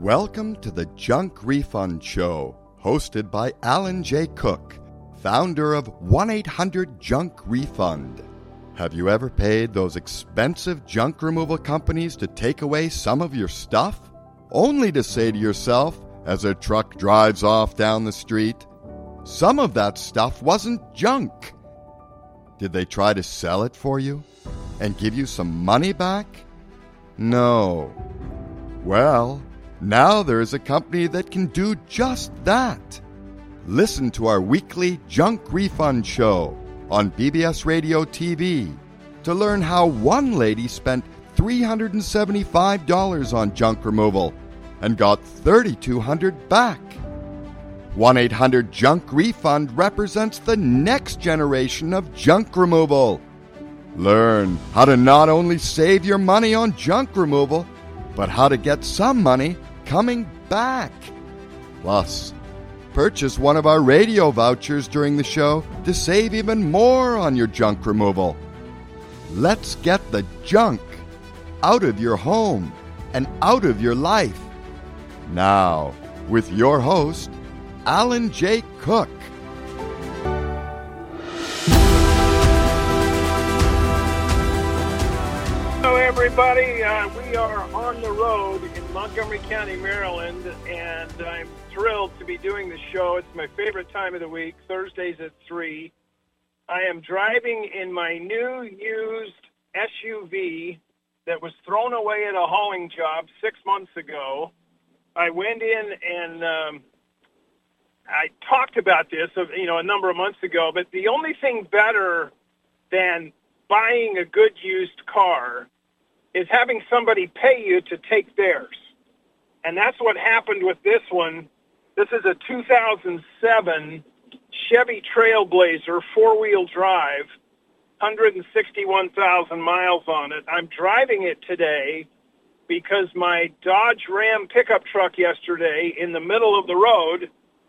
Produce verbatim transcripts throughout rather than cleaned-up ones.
Welcome to the Junk Refund Show, hosted by Alan J. Cook, founder of one eight hundred junk refund. Have you ever paid those expensive junk removal companies to take away some of your stuff? Only to say to yourself, as a truck drives off down the street, some of that stuff wasn't junk. Did they try to sell it for you and give you some money back? No. Well, now there is a company that can do just that. Listen to our weekly Junk Refund Show on B B S Radio T V to learn how one lady spent three hundred seventy-five dollars on junk removal and got three thousand two hundred dollars back. one eight hundred junk refund represents the next generation of junk removal. Learn how to not only save your money on junk removal, but how to get some money coming back. Plus, purchase one of our radio vouchers during the show to save even more on your junk removal. Let's get the junk out of your home and out of your life. Now, with your host, Alan J. Cook. Hello, everybody. Uh, we are on the road in Montgomery County, Maryland, and I'm thrilled to be doing the show. It's my favorite time of the week, Thursdays at three. I am driving in my new used S U V that was thrown away at a hauling job six months ago. I went in and um, I talked about this, you know, a number of months ago, but the only thing better than buying a good used car is having somebody pay you to take theirs. And that's what happened with this one. This is a two thousand seven Chevy Trailblazer four-wheel drive, one hundred sixty-one thousand miles on it. I'm driving it today because my Dodge Ram pickup truck yesterday in the middle of the road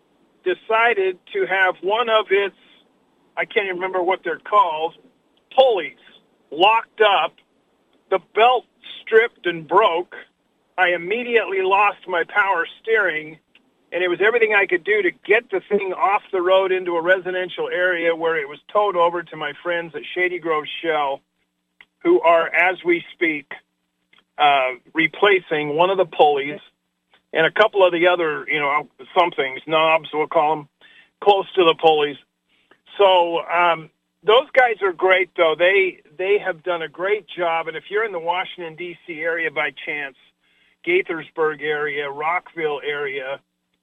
decided to have one of its, I can't even remember what they're called, pulleys locked up. The belt stripped and broke. I immediately lost my power steering, and it was everything I could do to get the thing off the road into a residential area where it was towed over to my friends at Shady Grove Shell, who are, as we speak, uh, replacing one of the pulleys and a couple of the other, you know, somethings, knobs, we'll call them, close to the pulleys. So, um, those guys are great, though. They they have done a great job. And if you're in the Washington, D C area by chance, Gaithersburg area, Rockville area,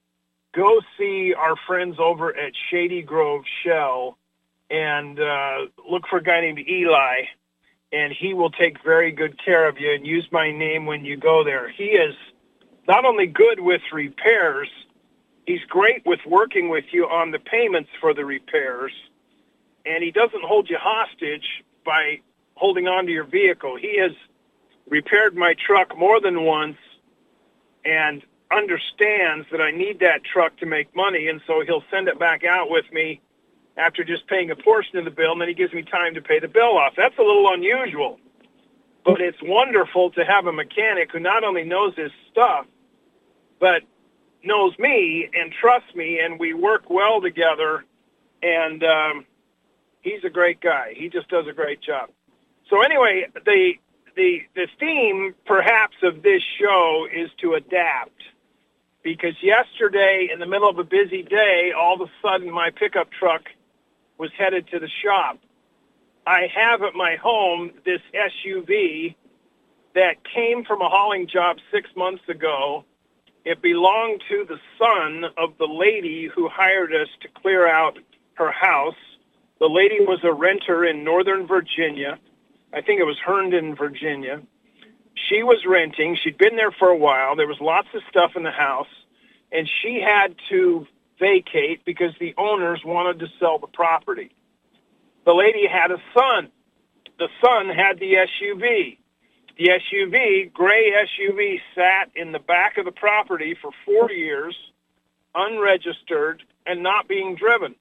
go see our friends over at Shady Grove Shell and uh, look for a guy named Eli, and he will take very good care of you, and use my name when you go there. He is not only good with repairs, he's great with working with you on the payments for the repairs. And he doesn't hold you hostage by holding on to your vehicle. He has repaired my truck more than once and understands that I need that truck to make money, and so he'll send it back out with me after just paying a portion of the bill, and then he gives me time to pay the bill off. That's a little unusual, but it's wonderful to have a mechanic who not only knows his stuff, but knows me and trusts me, and we work well together, and um, he's a great guy. He just does a great job. So anyway, the the the theme, perhaps, of this show is to adapt. Because yesterday, in the middle of a busy day, all of a sudden my pickup truck was headed to the shop. I have at my home this S U V that came from a hauling job six months ago. It belonged to the son of the lady who hired us to clear out her house. The lady was a renter in Northern Virginia. I think it was Herndon, Virginia. She was renting. She'd been there for a while. There was lots of stuff in the house, and she had to vacate because the owners wanted to sell the property. The lady had a son. The son had the S U V. The S U V, gray S U V, sat in the back of the property for four years, unregistered, and not being driven.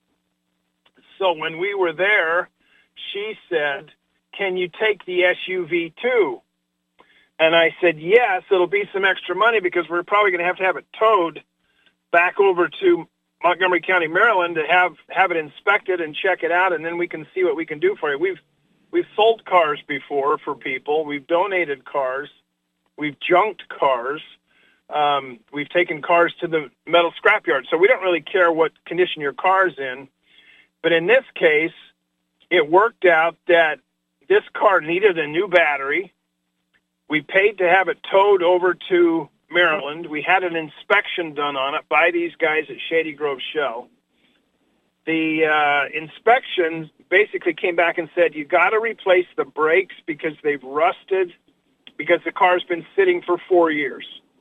So when we were there, she said, "Can you take the S U V too?" And I said, yes, it'll be some extra money because we're probably going to have to have it towed back over to Montgomery County, Maryland to have, have it inspected and check it out, and then we can see what we can do for you. We've, we've sold cars before for people. We've donated cars. We've junked cars. Um, we've taken cars to the metal scrapyard. So we don't really care what condition your car's in. But in this case, it worked out that this car needed a new battery. We paid to have it towed over to Maryland. We had an inspection done on it by these guys at Shady Grove Shell. The uh, inspection basically came back and said, you got to replace the brakes because they've rusted because the car's been sitting for four years.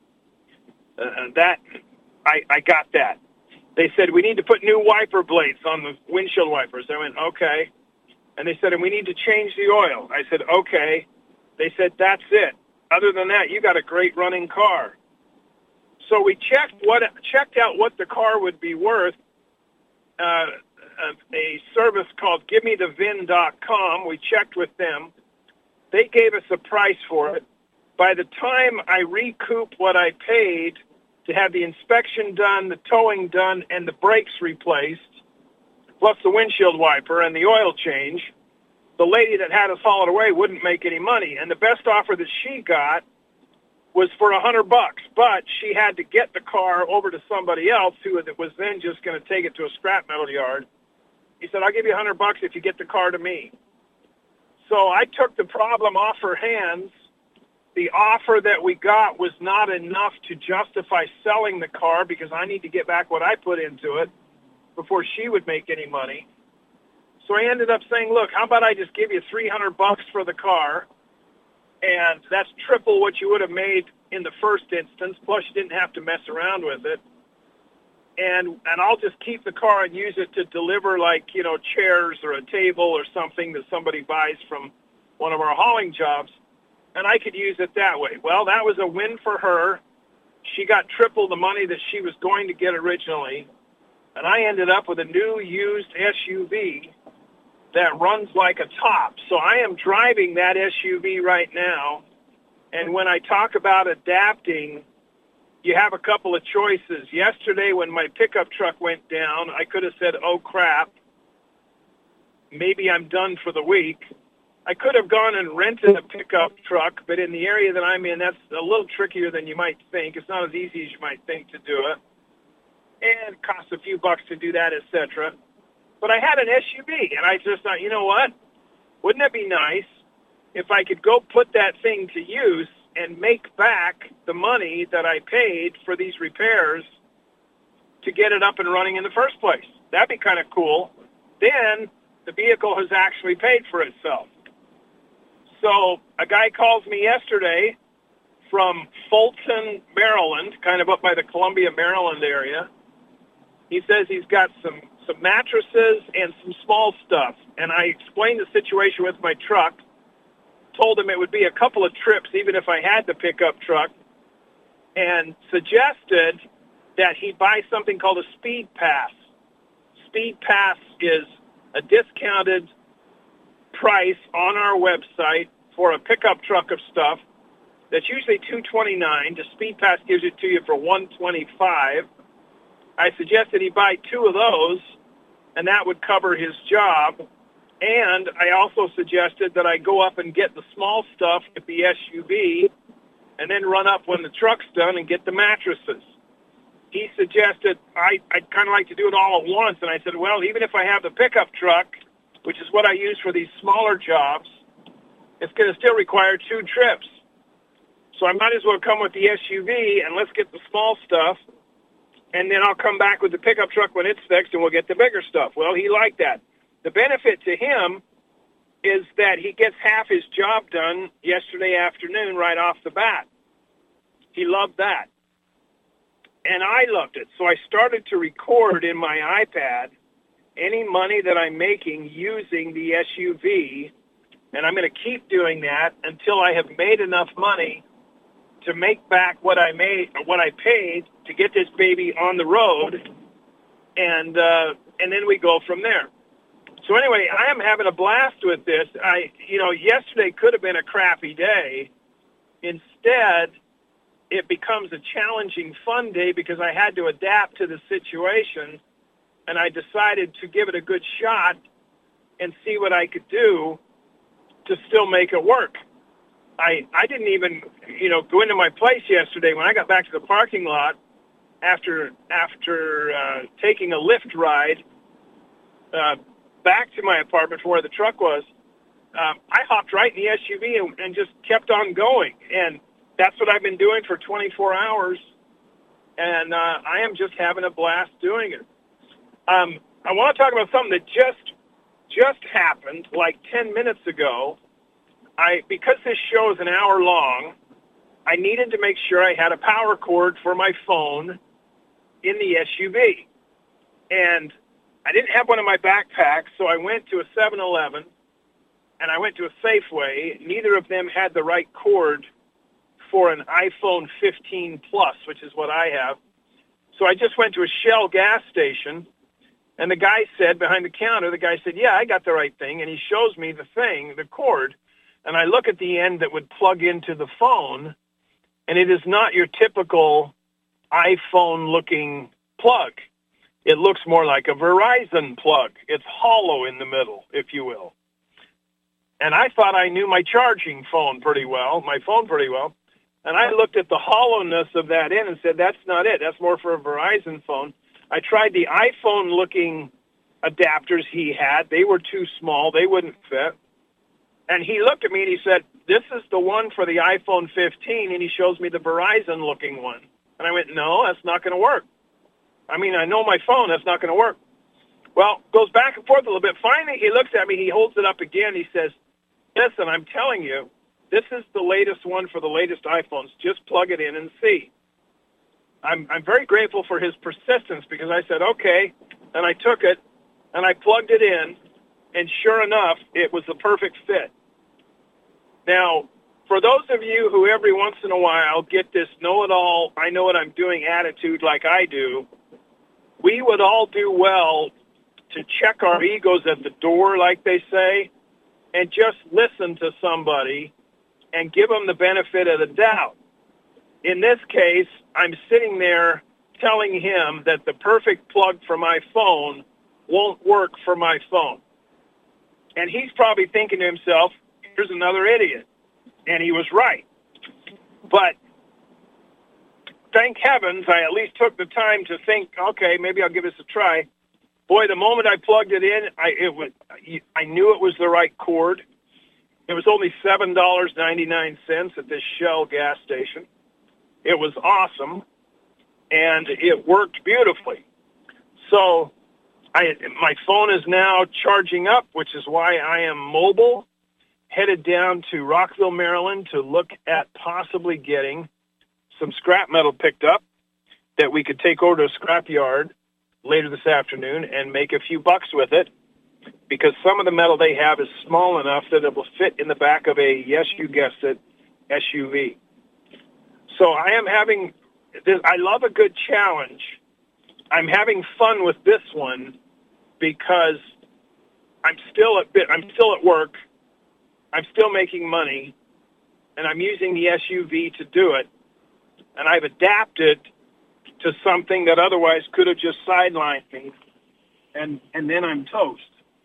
Uh, that, I, I got that. They said, we need to put new wiper blades on the windshield wipers. I went, okay. And they said, and we need to change the oil. I said, okay. They said, that's it. Other than that, you got a great running car. So we checked what checked out what the car would be worth. Uh, a, a service called give me the V I N dot com. We checked with them. They gave us a price for it. By the time I recoup what I paid to have the inspection done, the towing done, and the brakes replaced, plus the windshield wiper and the oil change, the lady that had us haul it away wouldn't make any money. And the best offer that she got was for a hundred bucks, but she had to get the car over to somebody else who was then just going to take it to a scrap metal yard. He said, I'll give you a hundred bucks if you get the car to me. So I took the problem off her hands. The offer that we got was not enough to justify selling the car because I need to get back what I put into it before she would make any money. So I ended up saying, look, how about I just give you three hundred bucks for the car, and that's triple what you would have made in the first instance, plus you didn't have to mess around with it. And and I'll just keep the car and use it to deliver, like, you know, chairs or a table or something that somebody buys from one of our hauling jobs, and I could use it that way. Well, that was a win for her. She got triple the money that she was going to get originally, and I ended up with a new used S U V that runs like a top. So I am driving that S U V right now, and when I talk about adapting, you have a couple of choices. Yesterday when my pickup truck went down, I could have said, oh, crap, maybe I'm done for the week. I could have gone and rented a pickup truck, but in the area that I'm in, that's a little trickier than you might think. It's not as easy as you might think to do it. And it costs a few bucks to do that, et cetera. But I had an S U V, and I just thought, you know what? Wouldn't it be nice if I could go put that thing to use and make back the money that I paid for these repairs to get it up and running in the first place? That'd be kind of cool. Then the vehicle has actually paid for itself. So a guy calls me yesterday from Fulton, Maryland, kind of up by the Columbia, Maryland area. He says he's got some, some mattresses and some small stuff. And I explained the situation with my truck, told him it would be a couple of trips even if I had the pickup truck, and suggested that he buy something called a Speed Pass. Speed Pass is a discounted price on our website for a pickup truck of stuff that's usually two hundred twenty-nine dollars. The Speed Pass gives it to you for one hundred twenty-five dollars. I suggested he buy two of those, and that would cover his job. And I also suggested that I go up and get the small stuff at the S U V and then run up when the truck's done and get the mattresses. He suggested I, I'd kind of like to do it all at once, and I said, well, even if I have the pickup truck, which is what I use for these smaller jobs, it's going to still require two trips. So I might as well come with the S U V, and let's get the small stuff, and then I'll come back with the pickup truck when it's fixed, and we'll get the bigger stuff. Well, he liked that. The benefit to him is that he gets half his job done yesterday afternoon right off the bat. He loved that. And I loved it. So I started to record in my iPad any money that I'm making using the S U V, and I'm going to keep doing that until I have made enough money to make back what I made, or what I paid to get this baby on the road, and uh, and then we go from there. So anyway, I am having a blast with this. I, you know, yesterday could have been a crappy day Instead, it becomes a challenging fun day because I had to adapt to the situation, and I decided to give it a good shot and see what I could do to still make it work. I, I didn't even, you know, go into my place yesterday. When I got back to the parking lot after after uh, taking a Lyft ride uh, back to my apartment from where the truck was, um, I hopped right in the S U V and, and just kept on going. And that's what I've been doing for twenty-four hours, and uh, I am just having a blast doing it. Um, I want to talk about something that just just happened like ten minutes ago. I because this show is an hour long, I needed to make sure I had a power cord for my phone in the S U V. And I didn't have one in my backpack, so I went to a seven eleven and I went to a Safeway. Neither of them had the right cord for an iPhone fifteen Plus, which is what I have. So I just went to a Shell gas station, and the guy said, behind the counter, the guy said, yeah, I got the right thing, and he shows me the thing, the cord, and I look at the end that would plug into the phone, and it is not your typical iPhone-looking plug. It looks more like a Verizon plug. It's hollow in the middle, if you will. And I thought I knew my charging phone pretty well, my phone pretty well, and I looked at the hollowness of that end and said, that's not it. That's more for a Verizon phone. I tried the iPhone-looking adapters he had. They were too small. They wouldn't fit. And he looked at me and he said, this is the one for the iPhone fifteen, and he shows me the Verizon-looking one. And I went, no, that's not going to work. I mean, I know my phone. That's not going to work. Well, goes back and forth a little bit. Finally, he looks at me. He holds it up again. He says, listen, I'm telling you, this is the latest one for the latest iPhones. Just plug it in and see. I'm, I'm very grateful for his persistence because I said, okay, and I took it, and I plugged it in, and sure enough, it was the perfect fit. Now, for those of you who every once in a while get this know-it-all, I know what I'm doing attitude like I do, we would all do well to check our egos at the door, like they say, and just listen to somebody and give them the benefit of the doubt. In this case, I'm sitting there telling him that the perfect plug for my phone won't work for my phone. And he's probably thinking to himself, here's another idiot. And he was right. But thank heavens I at least took the time to think, okay, maybe I'll give this a try. Boy, the moment I plugged it in, I it was I knew it was the right cord. It was only seven dollars and ninety-nine cents at this Shell gas station. It was awesome, and it worked beautifully. So I, my phone is now charging up, which is why I am mobile, headed down to Rockville, Maryland, to look at possibly getting some scrap metal picked up that we could take over to a scrap yard later this afternoon and make a few bucks with it, because some of the metal they have is small enough that it will fit in the back of a, yes, you guessed it, S U V. So I am having this, I love a good challenge. I'm having fun with this one because I'm still at bit, I'm still at work. I'm still making money, and I'm using the S U V to do it. And I've adapted to something that otherwise could have just sidelined me, and, and then I'm toast.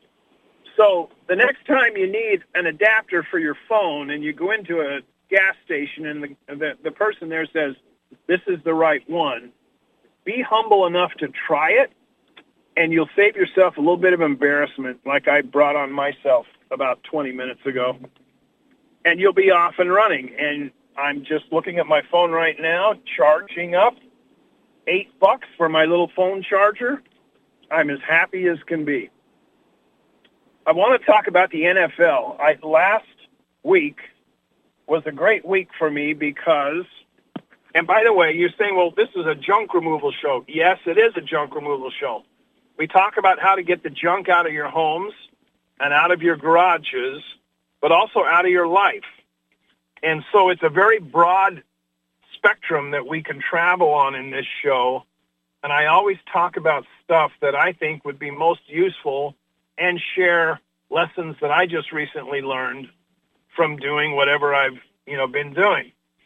So the next time you need an adapter for your phone and you go into a gas station and the, the, the person there says, this is the right one, be humble enough to try it, and you'll save yourself a little bit of embarrassment like I brought on myself about twenty minutes ago. And you'll be off and running. And I'm just looking at my phone right now, charging up eight bucks for my little phone charger. I'm as happy as can be. I want to talk about the N F L. I, last week was a great week for me because, and by the way, you're saying, well, this is a junk removal show. Yes, it is a junk removal show. We talk about how to get the junk out of your homes and out of your garages, but also out of your life. And so it's a very broad spectrum that we can travel on in this show. And I always talk about stuff that I think would be most useful and share lessons that I just recently learned from doing whatever I've, you know, been doing.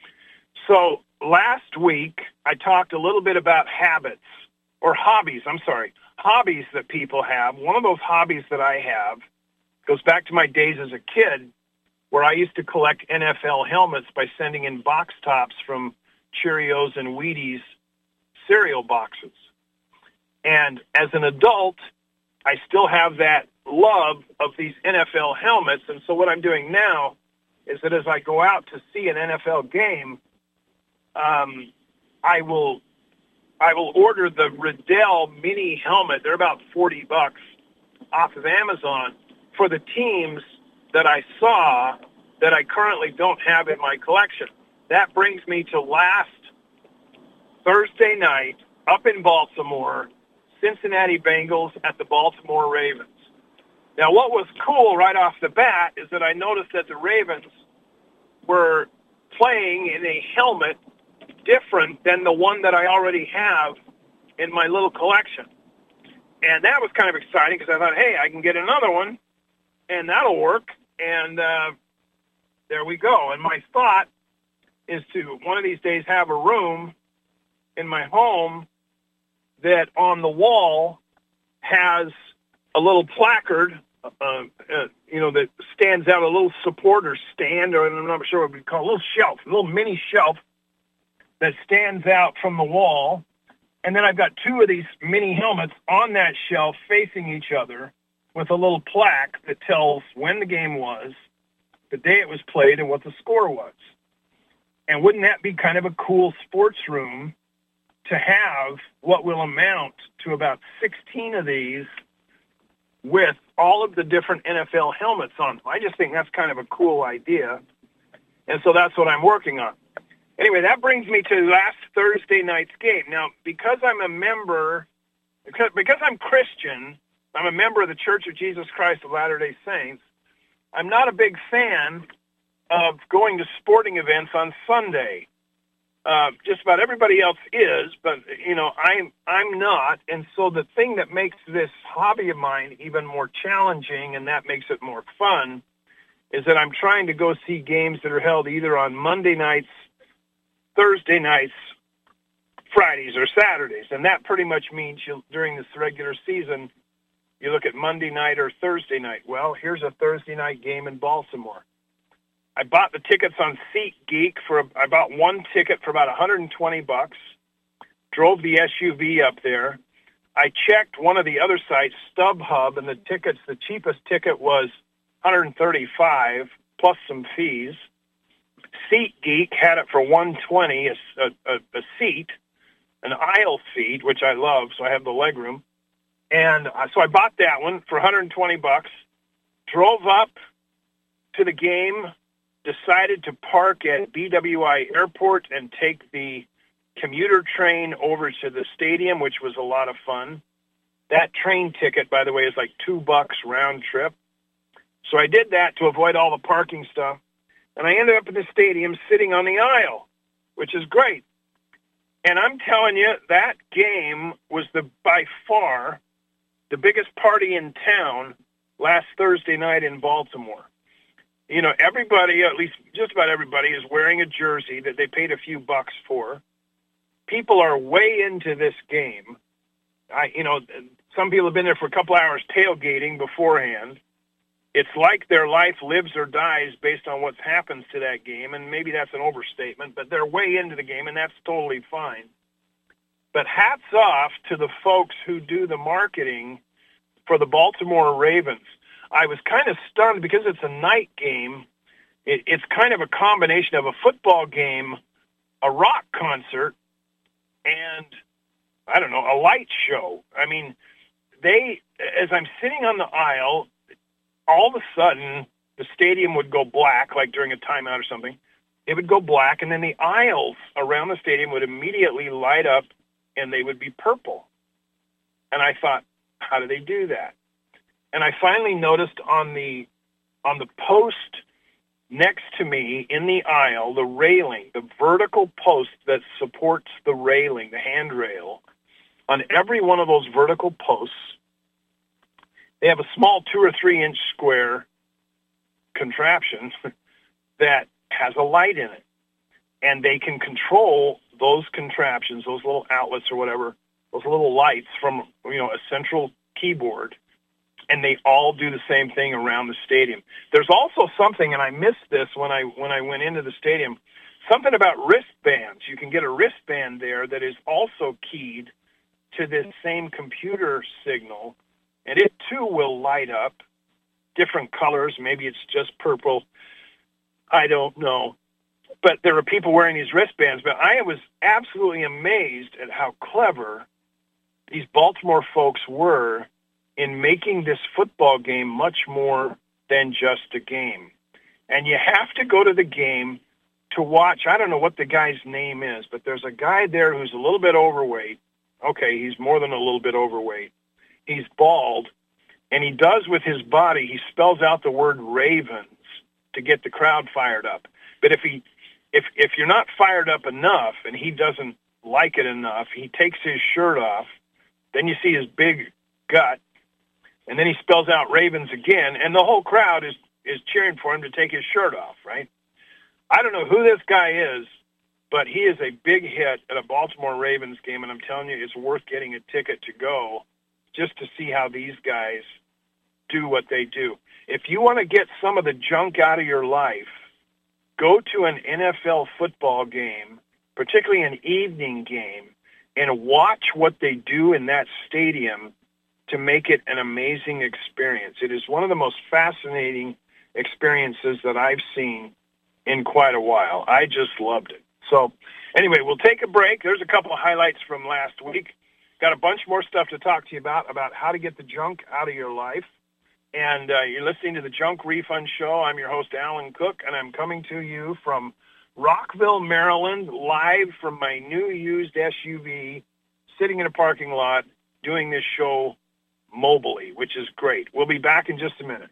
So last week, I talked a little bit about habits, or hobbies, I'm sorry, hobbies that people have. One of those hobbies that I have goes back to my days as a kid, where I used to collect N F L helmets by sending in box tops from Cheerios and Wheaties cereal boxes. And as an adult, I still have that love of these N F L helmets. And so what I'm doing now is that as I go out to see an N F L game, um, I will I will order the Riddell mini helmet. They're about forty bucks off of Amazon for the teams that I saw that I currently don't have in my collection. That brings me to last Thursday night up in Baltimore, Cincinnati Bengals at the Baltimore Ravens. Now, what was cool right off the bat is that I noticed that the Ravens were playing in a helmet different than the one that I already have in my little collection. And that was kind of exciting because I thought, hey, I can get another one, and that'll work. And uh, there we go. And my thought is to one of these days have a room in my home that on the wall has a little placard, uh, uh, you know, that stands out, a little support or stand, or I'm not sure what we'd call it, a little shelf, a little mini shelf that stands out from the wall. And then I've got two of these mini helmets on that shelf facing each other with a little plaque that tells when the game was, the day it was played, and what the score was. And wouldn't that be kind of a cool sports room to have what will amount to about sixteen of these with all of the different N F L helmets on them? I just think that's kind of a cool idea. And so that's what I'm working on. Anyway, that brings me to last Thursday night's game. Now, because I'm a member, because, because I'm Christian, I'm a member of the Church of Jesus Christ of Latter-day Saints, I'm not a big fan of going to sporting events on Sunday. Uh, just about everybody else is, but, you know, I'm, I'm not. And so the thing that makes this hobby of mine even more challenging, and that makes it more fun, is that I'm trying to go see games that are held either on Monday nights, Thursday nights, Fridays, or Saturdays. And that pretty much means you, during this regular season, you look at Monday night or Thursday night. Well, here's a Thursday night game in Baltimore. I bought the tickets on SeatGeek for, I bought one ticket for about one hundred twenty bucks, drove the S U V up there. I checked one of the other sites, StubHub, and the tickets, the cheapest ticket was one hundred thirty-five plus some fees. SeatGeek had it for one hundred twenty, a, a, a seat, an aisle seat, which I love, so I have the leg room. And so I bought that one for one hundred twenty bucks, drove up to the game, decided to park at B W I Airport and take the commuter train over to the stadium, which was a lot of fun. That train ticket, by the way, is like two bucks round trip. So I did that to avoid all the parking stuff. And I ended up in the stadium sitting on the aisle, which is great. And I'm telling you, that game was the by far the biggest party in town last Thursday night in Baltimore. You know, everybody, at least just about everybody, is wearing a jersey that they paid a few bucks for. People are way into this game. I, you know, some people have been there for a couple hours tailgating beforehand. It's like their life lives or dies based on what happens to that game, and maybe that's an overstatement, but they're way into the game, and that's totally fine. But hats off to the folks who do the marketing for the Baltimore Ravens. I was kind of stunned because it's a night game. It, it's kind of a combination of a football game, a rock concert, and, I don't know, a light show. I mean, they, as I'm sitting on the aisle, all of a sudden the stadium would go black, like during a timeout or something. It would go black, and then the aisles around the stadium would immediately light up, and they would be purple. And I thought, how do they do that? And I finally noticed on the on the post next to me in the aisle, the railing, the vertical post that supports the railing, the handrail, on every one of those vertical posts, they have a small two or three inch square contraption that has a light in it. and they can control those contraptions, those little outlets or whatever, those little lights from, you know, a central keyboard, and they all do the same thing around the stadium. There's also something, and I missed this when I when I went into the stadium, something about wristbands. You can get a wristband there that is also keyed to this same computer signal, and it too will light up different colors. Maybe it's just purple. I don't know. But there are people wearing these wristbands. But I was absolutely amazed at how clever these Baltimore folks were in making this football game much more than just a game. And you have to go to the game to watch. I don't know what the guy's name is, but there's a guy there who's a little bit overweight. Okay, he's more than a little bit overweight. He's bald, and he does with his body, he spells out the word Ravens to get the crowd fired up. But if he if if you're not fired up enough and he doesn't like it enough, he takes his shirt off, then you see his big gut, and then he spells out Ravens again, and the whole crowd is, is cheering for him to take his shirt off, right? I don't know who this guy is, but he is a big hit at a Baltimore Ravens game, and I'm telling you, it's worth getting a ticket to go just to see how these guys do what they do. If you want to get some of the junk out of your life, go to an N F L football game, particularly an evening game, and watch what they do in that stadium to make it an amazing experience. It is one of the most fascinating experiences that I've seen in quite a while. I just loved it. So anyway, we'll take a break. There's a couple of highlights from last week. Got a bunch more stuff to talk to you about, about how to get the junk out of your life. And uh, you're listening to the Junk Refund Show. I'm your host, Alan Cook, and I'm coming to you from Rockville, Maryland, live from my new used S U V, sitting in a parking lot, doing this show mobily, which is great. We'll be back in just a minute.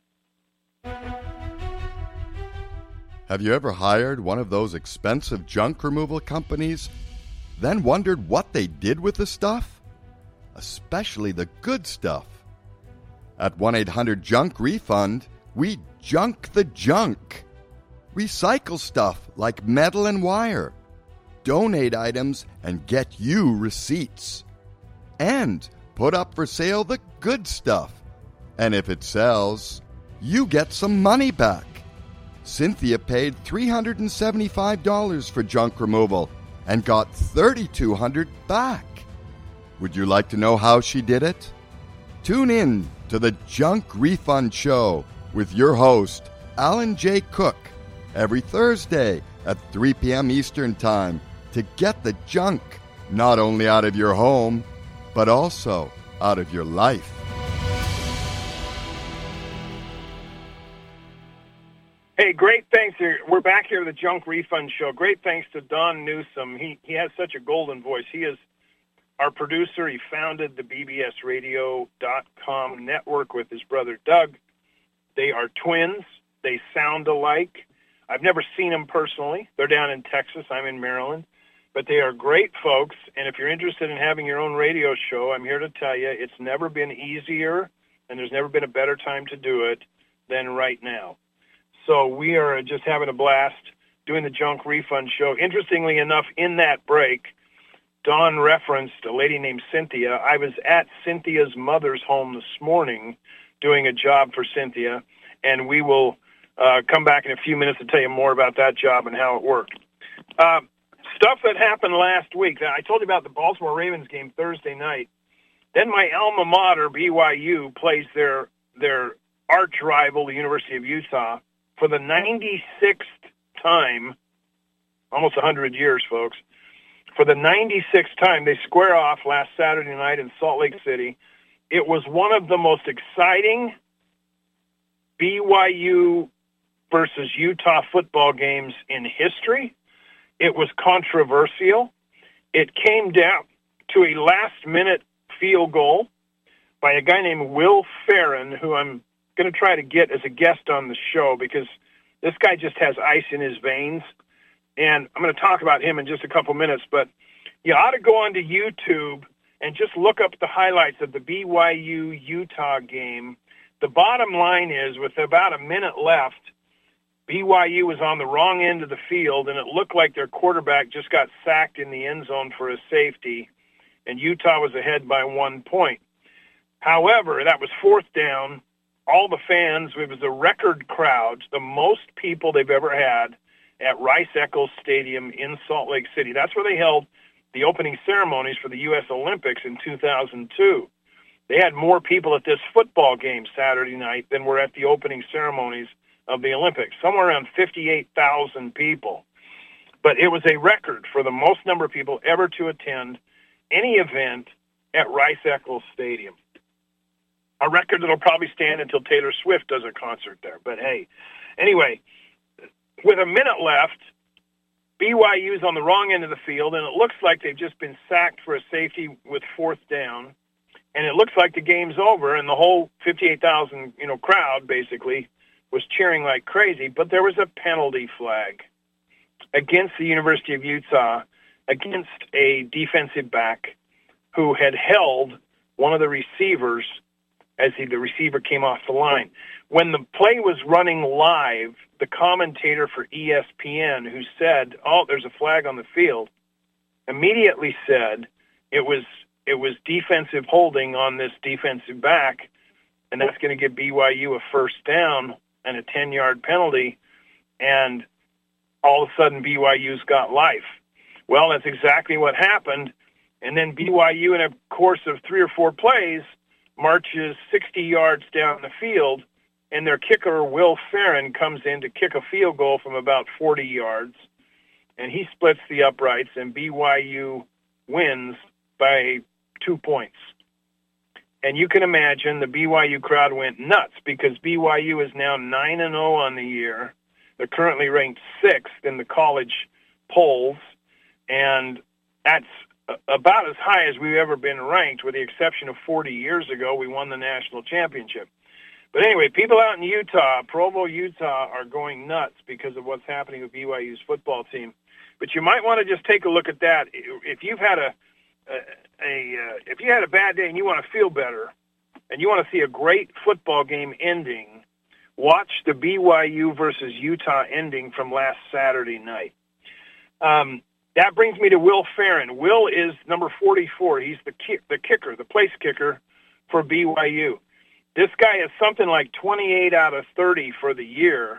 Have you ever hired one of those expensive junk removal companies, then wondered what they did with the stuff? Especially the good stuff. At one eight hundred junk refund, we junk the junk. Recycle stuff like metal and wire. Donate items and get you receipts. And put up for sale the good stuff. And if it sells, you get some money back. Cynthia paid three hundred seventy-five dollars for junk removal and got three thousand two hundred dollars back. Would you like to know how she did it? Tune in to the Junk Refund Show with your host, Alan J. Cook, every Thursday at three p.m. Eastern Time to get the junk not only out of your home, but also out of your life. Hey, great thanks. We're back here at the Junk Refund Show. Great thanks to Don Newsom. He he has such a golden voice. He is our producer. He founded the B B S radio dot com network with his brother Doug. They are twins. They sound alike. I've never seen them personally. They're down in Texas. I'm in Maryland. But they are great folks, and if you're interested in having your own radio show, I'm here to tell you it's never been easier, and there's never been a better time to do it than right now. So we are just having a blast doing the Junk Refund Show. Interestingly enough, in that break, Don referenced a lady named Cynthia. I was at Cynthia's mother's home this morning doing a job for Cynthia, and we will uh, come back in a few minutes to tell you more about that job and how it worked. Uh, stuff that happened last week. I told you about the Baltimore Ravens game Thursday night. Then my alma mater, B Y U, plays their their arch rival, the University of Utah, for the ninety-sixth time, almost one hundred years, folks. For the ninety-sixth time, they square off last Saturday night in Salt Lake City. It was one of the most exciting B Y U versus Utah football games in history. It was controversial. It came down to a last-minute field goal by a guy named Will Ferrin, who I'm going to try to get as a guest on the show because this guy just has ice in his veins. And I'm going to talk about him in just a couple minutes, but you ought to go onto YouTube and just look up the highlights of the B Y U-Utah game. The bottom line is, with about a minute left, B Y U was on the wrong end of the field, and it looked like their quarterback just got sacked in the end zone for a safety, and Utah was ahead by one point. However, that was fourth down. All the fans, it was a record crowd, the most people they've ever had at Rice-Eccles Stadium in Salt Lake City. That's where they held the opening ceremonies for the U S Olympics in two thousand two. They had more people at this football game Saturday night than were at the opening ceremonies of the Olympics, somewhere around fifty-eight thousand people. But it was a record for the most number of people ever to attend any event at Rice-Eccles Stadium. A record that'll probably stand until Taylor Swift does a concert there. But hey, anyway, with a minute left, B Y U's on the wrong end of the field, and it looks like they've just been sacked for a safety with fourth down. And it looks like the game's over, and the whole fifty-eight thousand, you know, crowd basically was cheering like crazy. But there was a penalty flag against the University of Utah, against a defensive back who had held one of the receivers as he, the receiver came off the line. When the play was running live, the commentator for E S P N, who said, "Oh, there's a flag on the field," immediately said it was it was defensive holding on this defensive back, and that's going to give B Y U a first down and a ten-yard penalty, and all of a sudden B Y U's got life. Well, that's exactly what happened, and then B Y U, in a course of three or four plays, marches sixty yards down the field, and their kicker, Will Ferrin, comes in to kick a field goal from about forty yards, and he splits the uprights, and B Y U wins by two points. And you can imagine the B Y U crowd went nuts because B Y U is now nine and oh on the year. They're currently ranked sixth in the college polls, and that's about as high as we've ever been ranked, with the exception of forty years ago. We won the national championship. But anyway, people out in Utah, Provo, Utah, are going nuts because of what's happening with B Y U's football team. But you might want to just take a look at that. If you've had a, a, a uh, if you had a bad day and you want to feel better, and you want to see a great football game ending, watch the B Y U versus Utah ending from last Saturday night. Um, That brings me to Will Ferrin. Will is number forty-four. He's the kick, the kicker, the place kicker for B Y U. This guy is something like twenty-eight out of thirty for the year.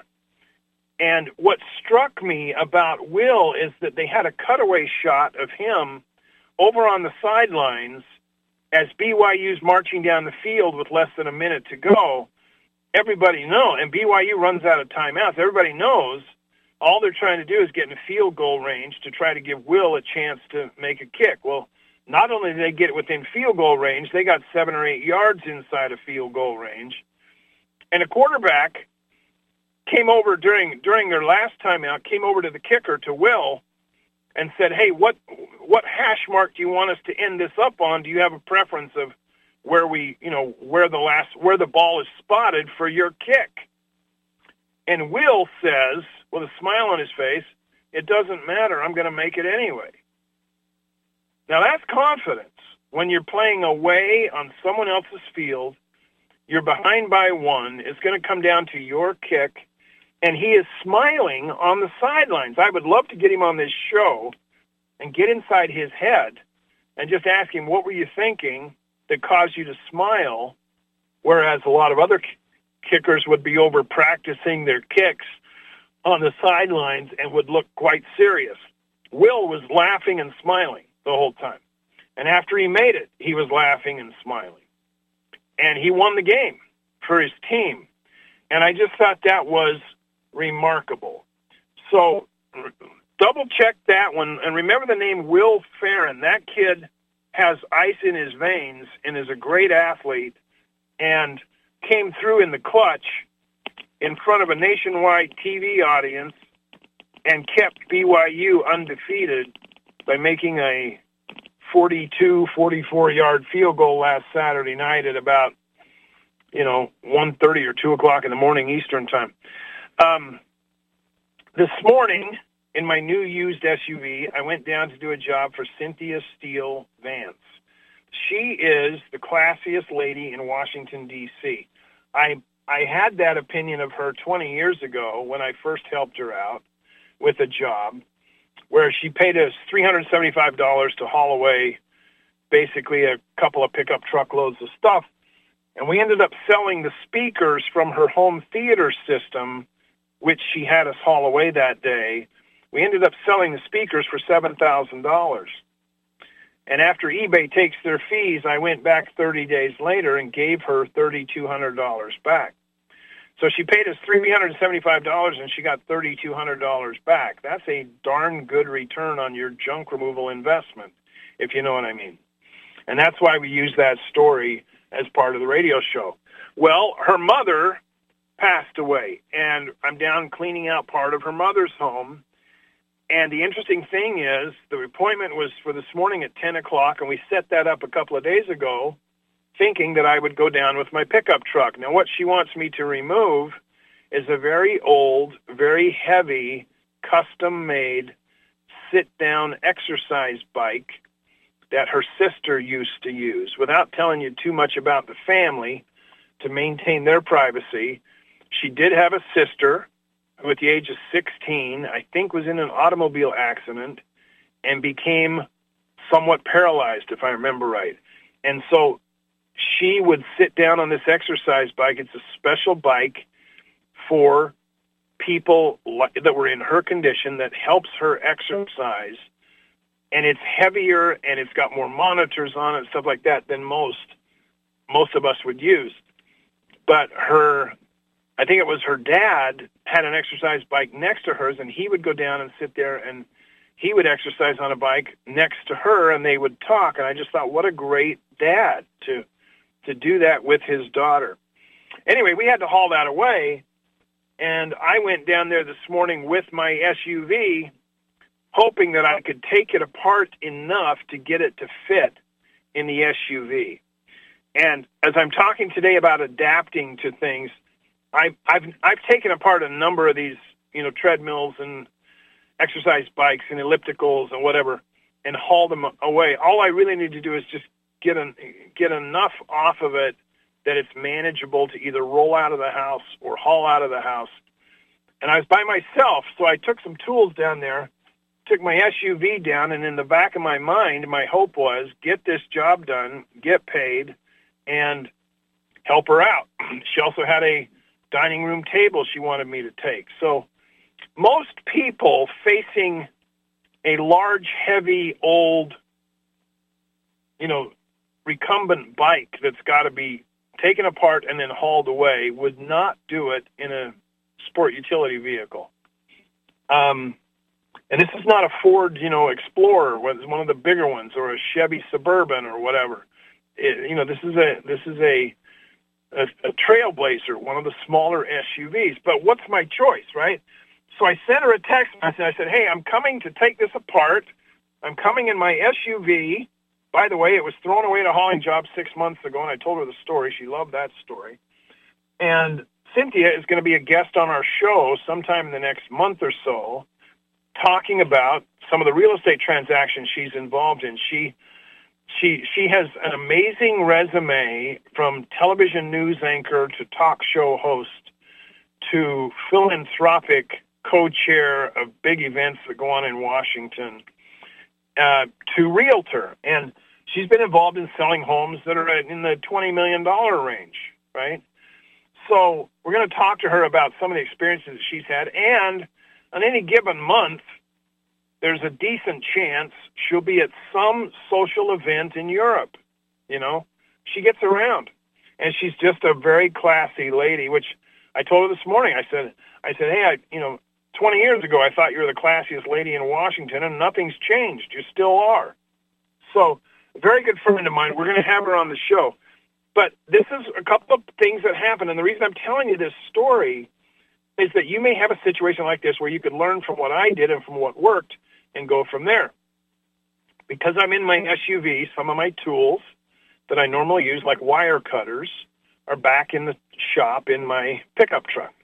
And what struck me about Will is that they had a cutaway shot of him over on the sidelines as B Y U's marching down the field with less than a minute to go. Everybody knows, and B Y U runs out of timeouts. Everybody knows all they're trying to do is get in a field goal range to try to give Will a chance to make a kick. Well, not only did they get it within field goal range, they got seven or eight yards inside of field goal range. And a quarterback came over during during their last timeout, came over to the kicker, to Will, and said, "Hey, what what hash mark do you want us to end this up on? Do you have a preference of where we, you know, where the last where the ball is spotted for your kick?" And Will says, with a smile on his face, "It doesn't matter. I'm going to make it anyway." Now, that's confidence. When you're playing away on someone else's field, you're behind by one, it's going to come down to your kick, and he is smiling on the sidelines. I would love to get him on this show and get inside his head and just ask him, what were you thinking that caused you to smile, whereas a lot of other kickers would be over practicing their kicks on the sidelines and would look quite serious. Will was laughing and smiling the whole time. And after he made it, he was laughing and smiling. And he won the game for his team. And I just thought that was remarkable. So double check that one. And remember the name Will Ferrin. That kid has ice in his veins and is a great athlete and came through in the clutch in front of a nationwide T V audience and kept B Y U undefeated by making a forty-two, forty-four-yard field goal last Saturday night at about, you know, one thirty or two o'clock in the morning Eastern time. Um, this morning, in my new used S U V, I went down to do a job for Cynthia Steele Vance. She is the classiest lady in Washington, D C I I had that opinion of her twenty years ago when I first helped her out with a job where she paid us three hundred seventy-five dollars to haul away basically a couple of pickup truckloads of stuff. And we ended up selling the speakers from her home theater system, which she had us haul away that day. We ended up selling the speakers for seven thousand dollars. And after eBay takes their fees, I went back thirty days later and gave her three thousand two hundred dollars back. So she paid us three hundred seventy-five dollars and she got three thousand two hundred dollars back. That's a darn good return on your junk removal investment, if you know what I mean. And that's why we use that story as part of the radio show. Well, her mother passed away, and I'm down cleaning out part of her mother's home. And the interesting thing is the appointment was for this morning at ten o'clock, and we set that up a couple of days ago thinking that I would go down with my pickup truck. Now, what she wants me to remove is a very old, very heavy, custom-made sit-down exercise bike that her sister used to use. Without telling you too much about the family, to maintain their privacy, she did have a sister who at the age of sixteen, I think was in an automobile accident and became somewhat paralyzed, if I remember right. And so she would sit down on this exercise bike. It's a special bike for people that were in her condition that helps her exercise. And it's heavier and it's got more monitors on it, stuff like that, than most most of us would use. But her, I think it was her dad, had an exercise bike next to hers, and he would go down and sit there, and he would exercise on a bike next to her, and they would talk. And I just thought, what a great dad to to do that with his daughter. Anyway, we had to haul that away, and I went down there this morning with my S U V, hoping that I could take it apart enough to get it to fit in the S U V. And as I'm talking today about adapting to things, I've, I've, I've taken apart a number of these, you know, treadmills and exercise bikes and ellipticals and whatever, and hauled them away. All I really need to do is just get an, get enough off of it that it's manageable to either roll out of the house or haul out of the house. And I was by myself, so I took some tools down there, took my S U V down, and in the back of my mind, my hope was get this job done, get paid, and help her out. She also had a dining room table she wanted me to take. So most people facing a large, heavy, old, you know, recumbent bike that's got to be taken apart and then hauled away would not do it in a sport utility vehicle. Um, and this is not a Ford, you know, Explorer, one of the bigger ones, or a Chevy Suburban or whatever. It, you know, this is a this is a, a a Trailblazer, one of the smaller S U Vs. But what's my choice, right? So I sent her a text message. I said, hey, I'm coming to take this apart. I'm coming in my S U V. By the way, it was thrown away at a hauling job six months ago, and I told her the story. She loved that story. And Cynthia is going to be a guest on our show sometime in the next month or so, talking about some of the real estate transactions she's involved in. She she she has an amazing resume, from television news anchor to talk show host to philanthropic co-chair of big events that go on in Washington, uh, to realtor. And she's been involved in selling homes that are in the twenty million dollars range, right? So we're going to talk to her about some of the experiences she's had, and on any given month, there's a decent chance she'll be at some social event in Europe. You know, she gets around, and she's just a very classy lady, which I told her this morning. I said, I said, hey, I, you know, twenty years ago, I thought you were the classiest lady in Washington, and nothing's changed. You still are. So a very good friend of mine. We're going to have her on the show. But this is a couple of things that happen, and the reason I'm telling you this story is that you may have a situation like this where you could learn from what I did and from what worked and go from there. Because I'm in my S U V, some of my tools that I normally use, like wire cutters, are back in the shop in my pickup truck.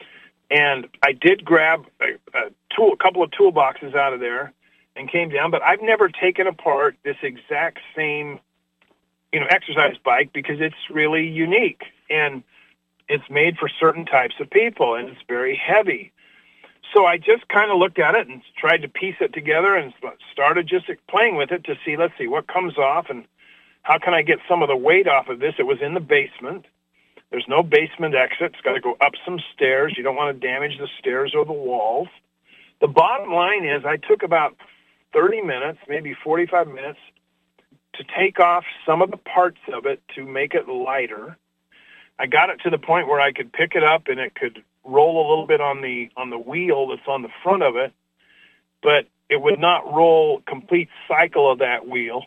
And I did grab a, a tool, a couple of toolboxes out of there and came down, but I've never taken apart this exact same, you know, exercise bike because it's really unique. And it's made for certain types of people, and it's very heavy. So I just kind of looked at it and tried to piece it together and started just playing with it to see, let's see, what comes off and how can I get some of the weight off of this. It was in the basement. There's no basement exit. It's got to go up some stairs. You don't want to damage the stairs or the walls. The bottom line is I took about thirty minutes, maybe forty-five minutes, to take off some of the parts of it to make it lighter. I got it to the point where I could pick it up and it could roll a little bit on the on the wheel that's on the front of it, but it would not roll a complete cycle of that wheel.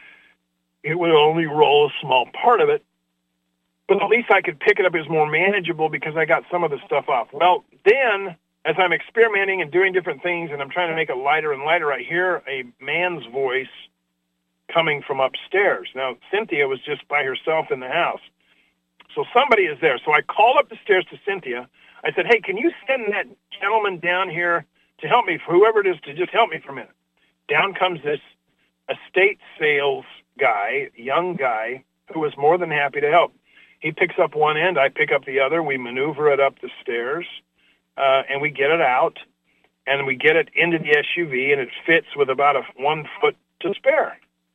It would only roll a small part of it, but at least I could pick it up. It was more manageable because I got some of the stuff off. Well, then, as I'm experimenting and doing different things and I'm trying to make it lighter and lighter, I hear a man's voice coming from upstairs. Now, Cynthia was just by herself in the house. So somebody is there. So I called up the stairs to Cynthia. I said, hey, can you send that gentleman down here to help me, for whoever it is, to just help me for a minute? Down comes this estate sales guy, young guy, who was more than happy to help. He picks up one end, I pick up the other, we maneuver it up the stairs, uh, and we get it out, and we get it into the S U V, and it fits with about a one foot to spare.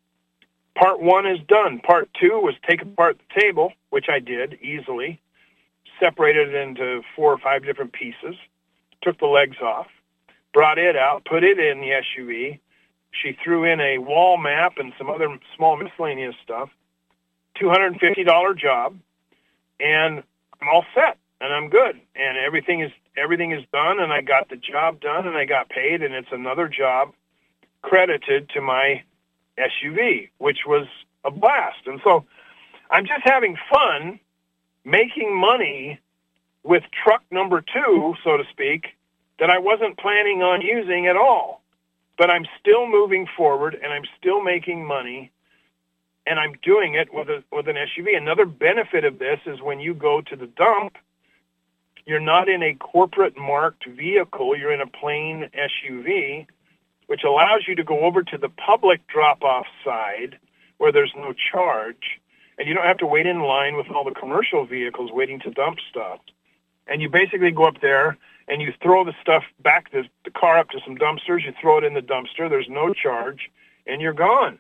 Part one is done. Part two was take apart the table, which I did easily, separated it into four or five different pieces, took the legs off, brought it out, put it in the S U V. She threw in a wall map and some other small miscellaneous stuff, two hundred fifty dollars job, and I'm all set, and I'm good. And everything is everything is done, and I got the job done, and I got paid, and it's another job credited to my S U V, which was a blast. And so I'm just having fun making money with truck number two, so to speak, that I wasn't planning on using at all. But I'm still moving forward, and I'm still making money, and I'm doing it with a with an S U V. Another benefit of this is when you go to the dump, you're not in a corporate marked vehicle. You're in a plain S U V, which allows you to go over to the public drop-off side where there's no charge, and you don't have to wait in line with all the commercial vehicles waiting to dump stuff. And you basically go up there, and you throw the stuff back, the, the car up to some dumpsters, you throw it in the dumpster, there's no charge, and you're gone.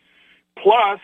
Plus,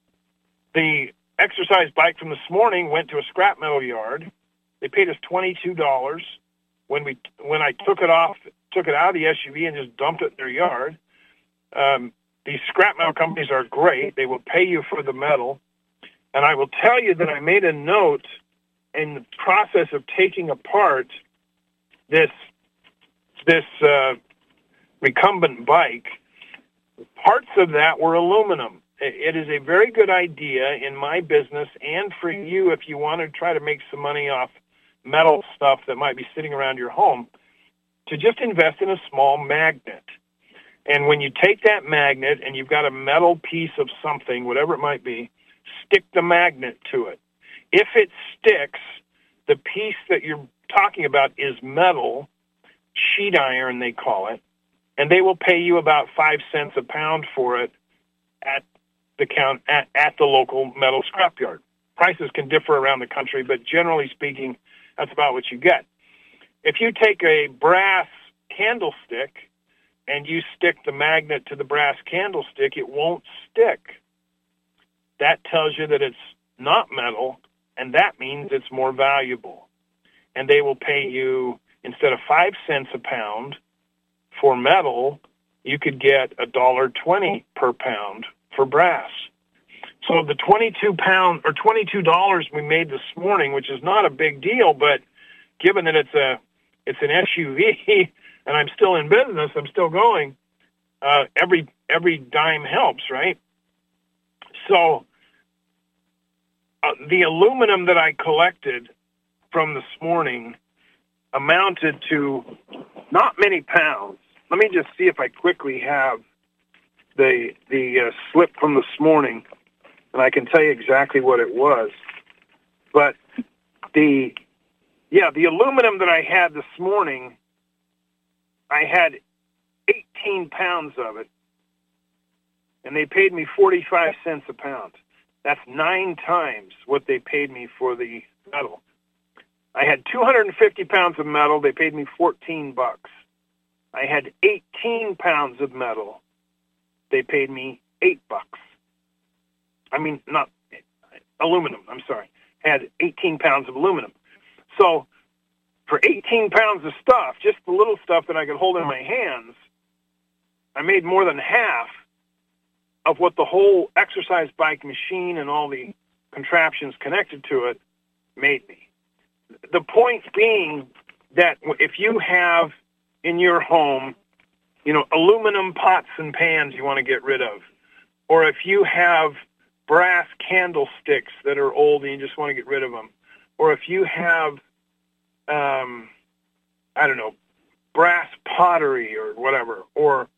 the exercise bike from this morning went to a scrap metal yard. They paid us twenty-two dollars when we when I took it off, took it out of the S U V and just dumped it in their yard. Um, these scrap metal companies are great. They will pay you for the metal. And I will tell you that I made a note in the process of taking apart this this uh, recumbent bike. Parts of that were aluminum. It is a very good idea in my business and for you if you want to try to make some money off metal stuff that might be sitting around your home, to just invest in a small magnet. And when you take that magnet and you've got a metal piece of something, whatever it might be, stick the magnet to it. If it sticks, the piece that you're talking about is metal, sheet iron they call it, and they will pay you about five cents a pound for it at the count at, at the local metal scrapyard. Prices can differ around the country, but generally speaking, that's about what you get. If you take a brass candlestick and you stick the magnet to the brass candlestick, it won't stick. That tells you that it's not metal, and that means it's more valuable. And they will pay you, instead of five cents a pound for metal, you could get a dollar twenty per pound for brass. So the twenty-two pound or twenty-two dollars we made this morning, which is not a big deal, but given that it's a it's an S U V and I'm still in business, I'm still going. Uh, every every dime helps, right? So uh, the aluminum that I collected from this morning amounted to not many pounds. Let me just see if I quickly have the the uh, slip from this morning, and I can tell you exactly what it was. But the yeah, the aluminum that I had this morning, I had eighteen pounds of it, and they paid me forty-five cents a pound. That's nine times what they paid me for the metal. two hundred fifty pounds of metal. They paid me fourteen bucks. I had eighteen pounds of metal. They paid me eight bucks. I mean, not aluminum, I'm sorry. I had eighteen pounds of aluminum. So for eighteen pounds of stuff, just the little stuff that I could hold in my hands, I made more than half of what the whole exercise bike machine and all the contraptions connected to it made me. The point being that if you have in your home, you know, aluminum pots and pans you want to get rid of, or if you have brass candlesticks that are old and you just want to get rid of them, or if you have, um, I don't know, brass pottery or whatever, or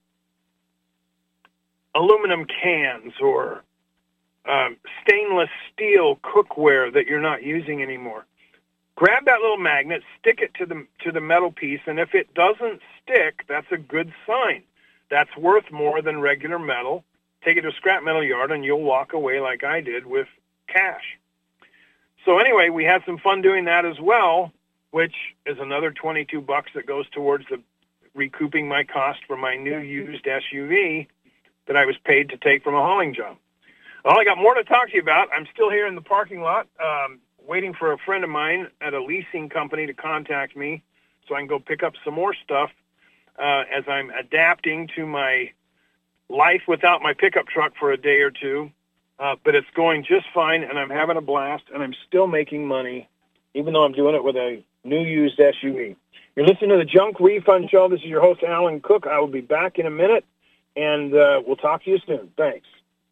aluminum cans, or um, stainless steel cookware that you're not using anymore, grab that little magnet, stick it to the to the metal piece, and if it doesn't stick, that's a good sign. That's worth more than regular metal. Take it to a scrap metal yard, and you'll walk away like I did with cash. So anyway, we had some fun doing that as well, which is another twenty-two bucks that goes towards the recouping my cost for my new used S U V that I was paid to take from a hauling job. Well, I got more to talk to you about. I'm still here in the parking lot, um, waiting for a friend of mine at a leasing company to contact me so I can go pick up some more stuff uh, as I'm adapting to my life without my pickup truck for a day or two. Uh, but it's going just fine, and I'm having a blast, and I'm still making money, even though I'm doing it with a new used S U V. You're listening to the Junk Refund Show. This is your host, Alan Cook. I will be back in a minute, and uh, we'll talk to you soon. Thanks.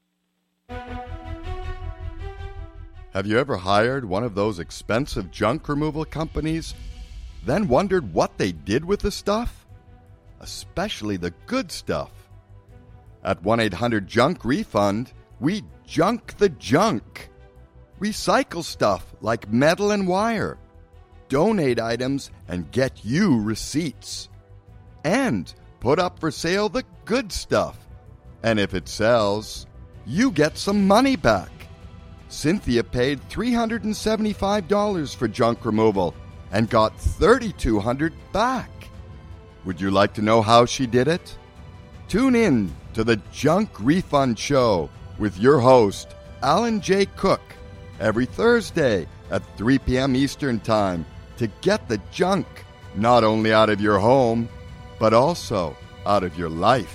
Have you ever hired one of those expensive junk removal companies, then wondered what they did with the stuff? Especially the good stuff. At one eight hundred junk refund, we junk the junk. Recycle stuff like metal and wire. Donate items and get you receipts. And put up for sale the good stuff. And if it sells, you get some money back. Cynthia paid three hundred seventy-five dollars for junk removal and got three thousand two hundred dollars back. Would you like to know how she did it? Tune in to the Junk Refund Show with your host, Alan J. Cook, every Thursday at three p.m. Eastern Time to get the junk not only out of your home, but also out of your life.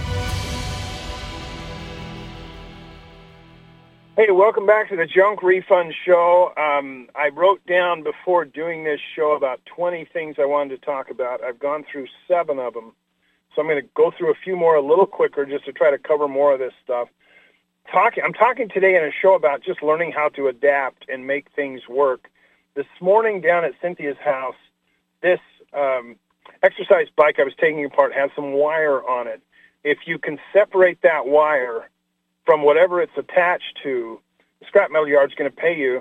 Hey, welcome back to the Junk Refund Show. Um, I wrote down before doing this show about twenty things I wanted to talk about. I've gone through seven of them, so I'm going to go through a few more a little quicker just to try to cover more of this stuff. Talking, I'm talking today in a show about just learning how to adapt and make things work. This morning down at Cynthia's house, this um, exercise bike I was taking apart has some wire on it. If you can separate that wire from whatever it's attached to, the scrap metal yard's going to pay you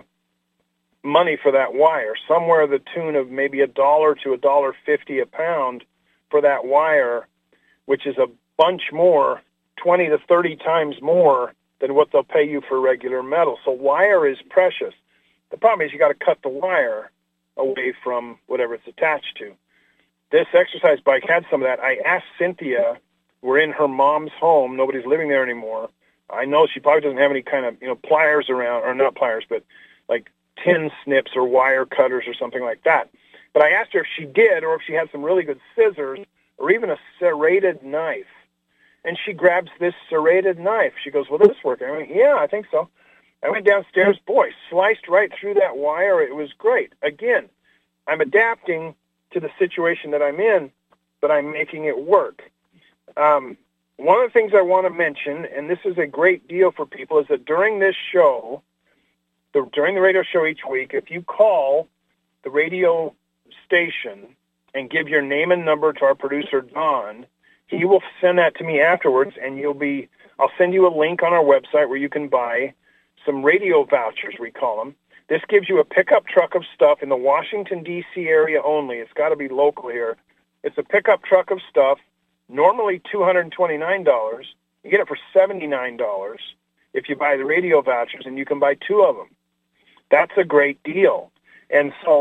money for that wire, somewhere to the tune of maybe a dollar to a dollar fifty a pound for that wire, which is a bunch more, twenty to thirty times more than what they'll pay you for regular metal. So wire is precious. The problem is you got to cut the wire away from whatever it's attached to. This exercise bike had some of that. I asked Cynthia, we're in her mom's home, nobody's living there anymore. I know she probably doesn't have any kind of, you know, pliers around, or not pliers, but like tin snips or wire cutters or something like that. But I asked her if she did, or if she had some really good scissors, or even a serrated knife. And she grabs this serrated knife. She goes, will this work? I went, yeah, I think so. I went downstairs, boy, sliced right through that wire. It was great. Again, I'm adapting to the situation that I'm in, but I'm making it work. Um, one of the things I want to mention, and this is a great deal for people, is that during this show, the, during the radio show each week, if you call the radio station and give your name and number to our producer, Don, he will send that to me afterwards, and you'll be, I'll send you a link on our website where you can buy some radio vouchers, we call them. This gives you a pickup truck of stuff in the Washington, D C area only. It's got to be local here. It's a pickup truck of stuff, normally two hundred twenty-nine dollars. You get it for seventy-nine dollars if you buy the radio vouchers, and you can buy two of them. That's a great deal. And so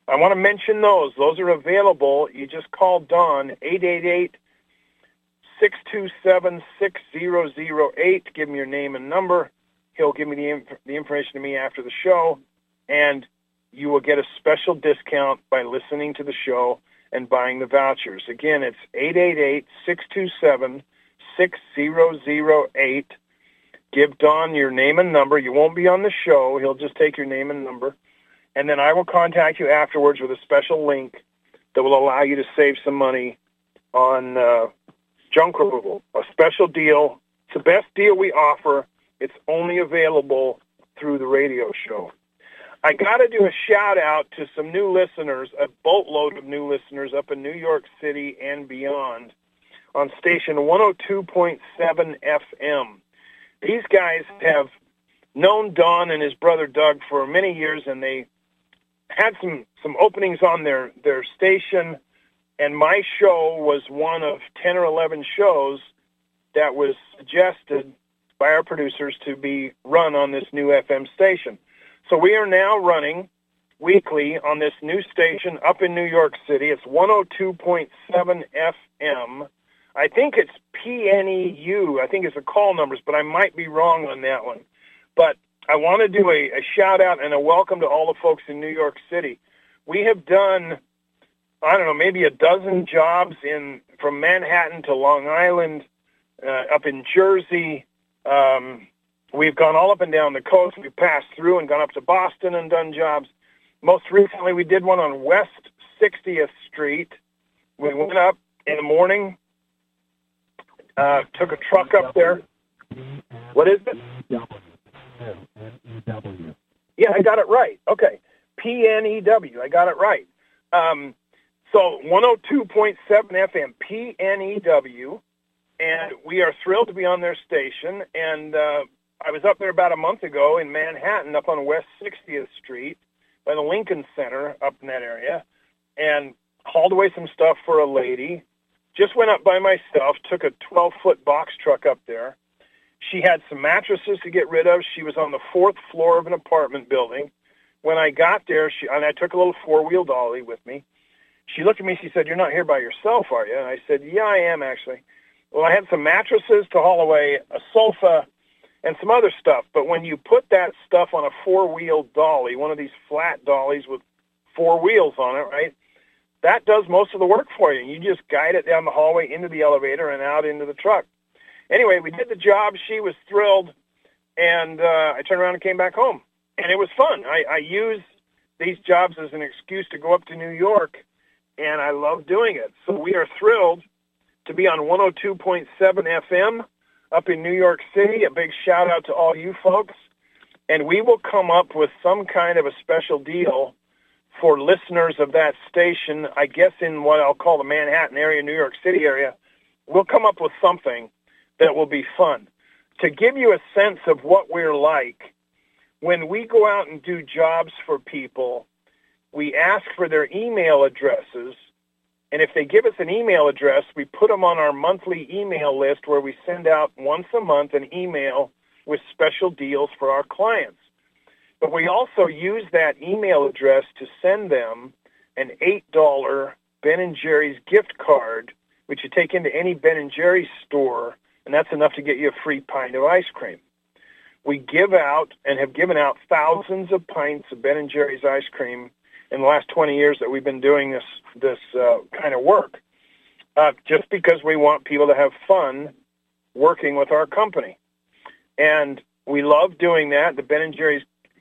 I want to mention those. Those are available. You just call Don, eight eight eight, six two seven, six zero zero eight. Give him your name and number. He'll give me the, inf- the information to me after the show, and you will get a special discount by listening to the show and buying the vouchers. Again, it's eight eight eight, six two seven, six zero zero eight. Give Don your name and number. You won't be on the show. He'll just take your name and number. And then I will contact you afterwards with a special link that will allow you to save some money on uh, junk removal. A special deal. It's the best deal we offer. It's only available through the radio show. I got to do a shout-out to some new listeners, a boatload of new listeners up in New York City and beyond on station one oh two point seven F M. These guys have known Don and his brother Doug for many years, and they had some, some openings on their, their station, and my show was one of ten or eleven shows that was suggested by our producers to be run on this new F M station. So we are now running weekly on this new station up in New York City. It's one oh two point seven F M. I think it's P N E U. I think it's the call numbers, but I might be wrong on that one. But I want to do a, a shout-out and a welcome to all the folks in New York City. We have done, I don't know, maybe a dozen jobs in from Manhattan to Long Island, uh, up in Jersey. Um, we've gone all up and down the coast. We've passed through and gone up to Boston and done jobs. Most recently, we did one on West sixtieth Street. We went up in the morning, uh, took a truck up there. What is it? Yeah, I got it right. Okay. P N E W. I got it right. Um, so one oh two point seven F M, P N E W, and we are thrilled to be on their station. And uh, I was up there about a month ago in Manhattan, up on West sixtieth Street by the Lincoln Center up in that area, and hauled away some stuff for a lady. Just went up by myself, took a twelve-foot box truck up there. She had some mattresses to get rid of. She was on the fourth floor of an apartment building. When I got there, she, and I took a little four-wheel dolly with me, she looked at me, she said, "You're not here by yourself, are you?" And I said, "Yeah, I am, actually." Well, I had some mattresses to haul away, a sofa, and some other stuff. But when you put that stuff on a four-wheel dolly, one of these flat dollies with four wheels on it, right, that does most of the work for you. You just guide it down the hallway into the elevator and out into the truck. Anyway, we did the job. She was thrilled, and uh, I turned around and came back home. And it was fun. I, I use these jobs as an excuse to go up to New York, and I love doing it. So we are thrilled to be on one oh two point seven F M up in New York City. A big shout-out to all you folks. And we will come up with some kind of a special deal for listeners of that station, I guess in what I'll call the Manhattan area, New York City area. We'll come up with something that will be fun. To give you a sense of what we're like, when we go out and do jobs for people, we ask for their email addresses, and if they give us an email address, we put them on our monthly email list where we send out once a month an email with special deals for our clients. But we also use that email address to send them an eight dollar Ben and Jerry's gift card, which you take into any Ben and Jerry's store, and that's enough to get you a free pint of ice cream. We give out and have given out thousands of pints of Ben and Jerry's ice cream in the last twenty years that we've been doing this this uh, kind of work, uh, just because we want people to have fun working with our company. And we love doing that. The Ben and Jerry's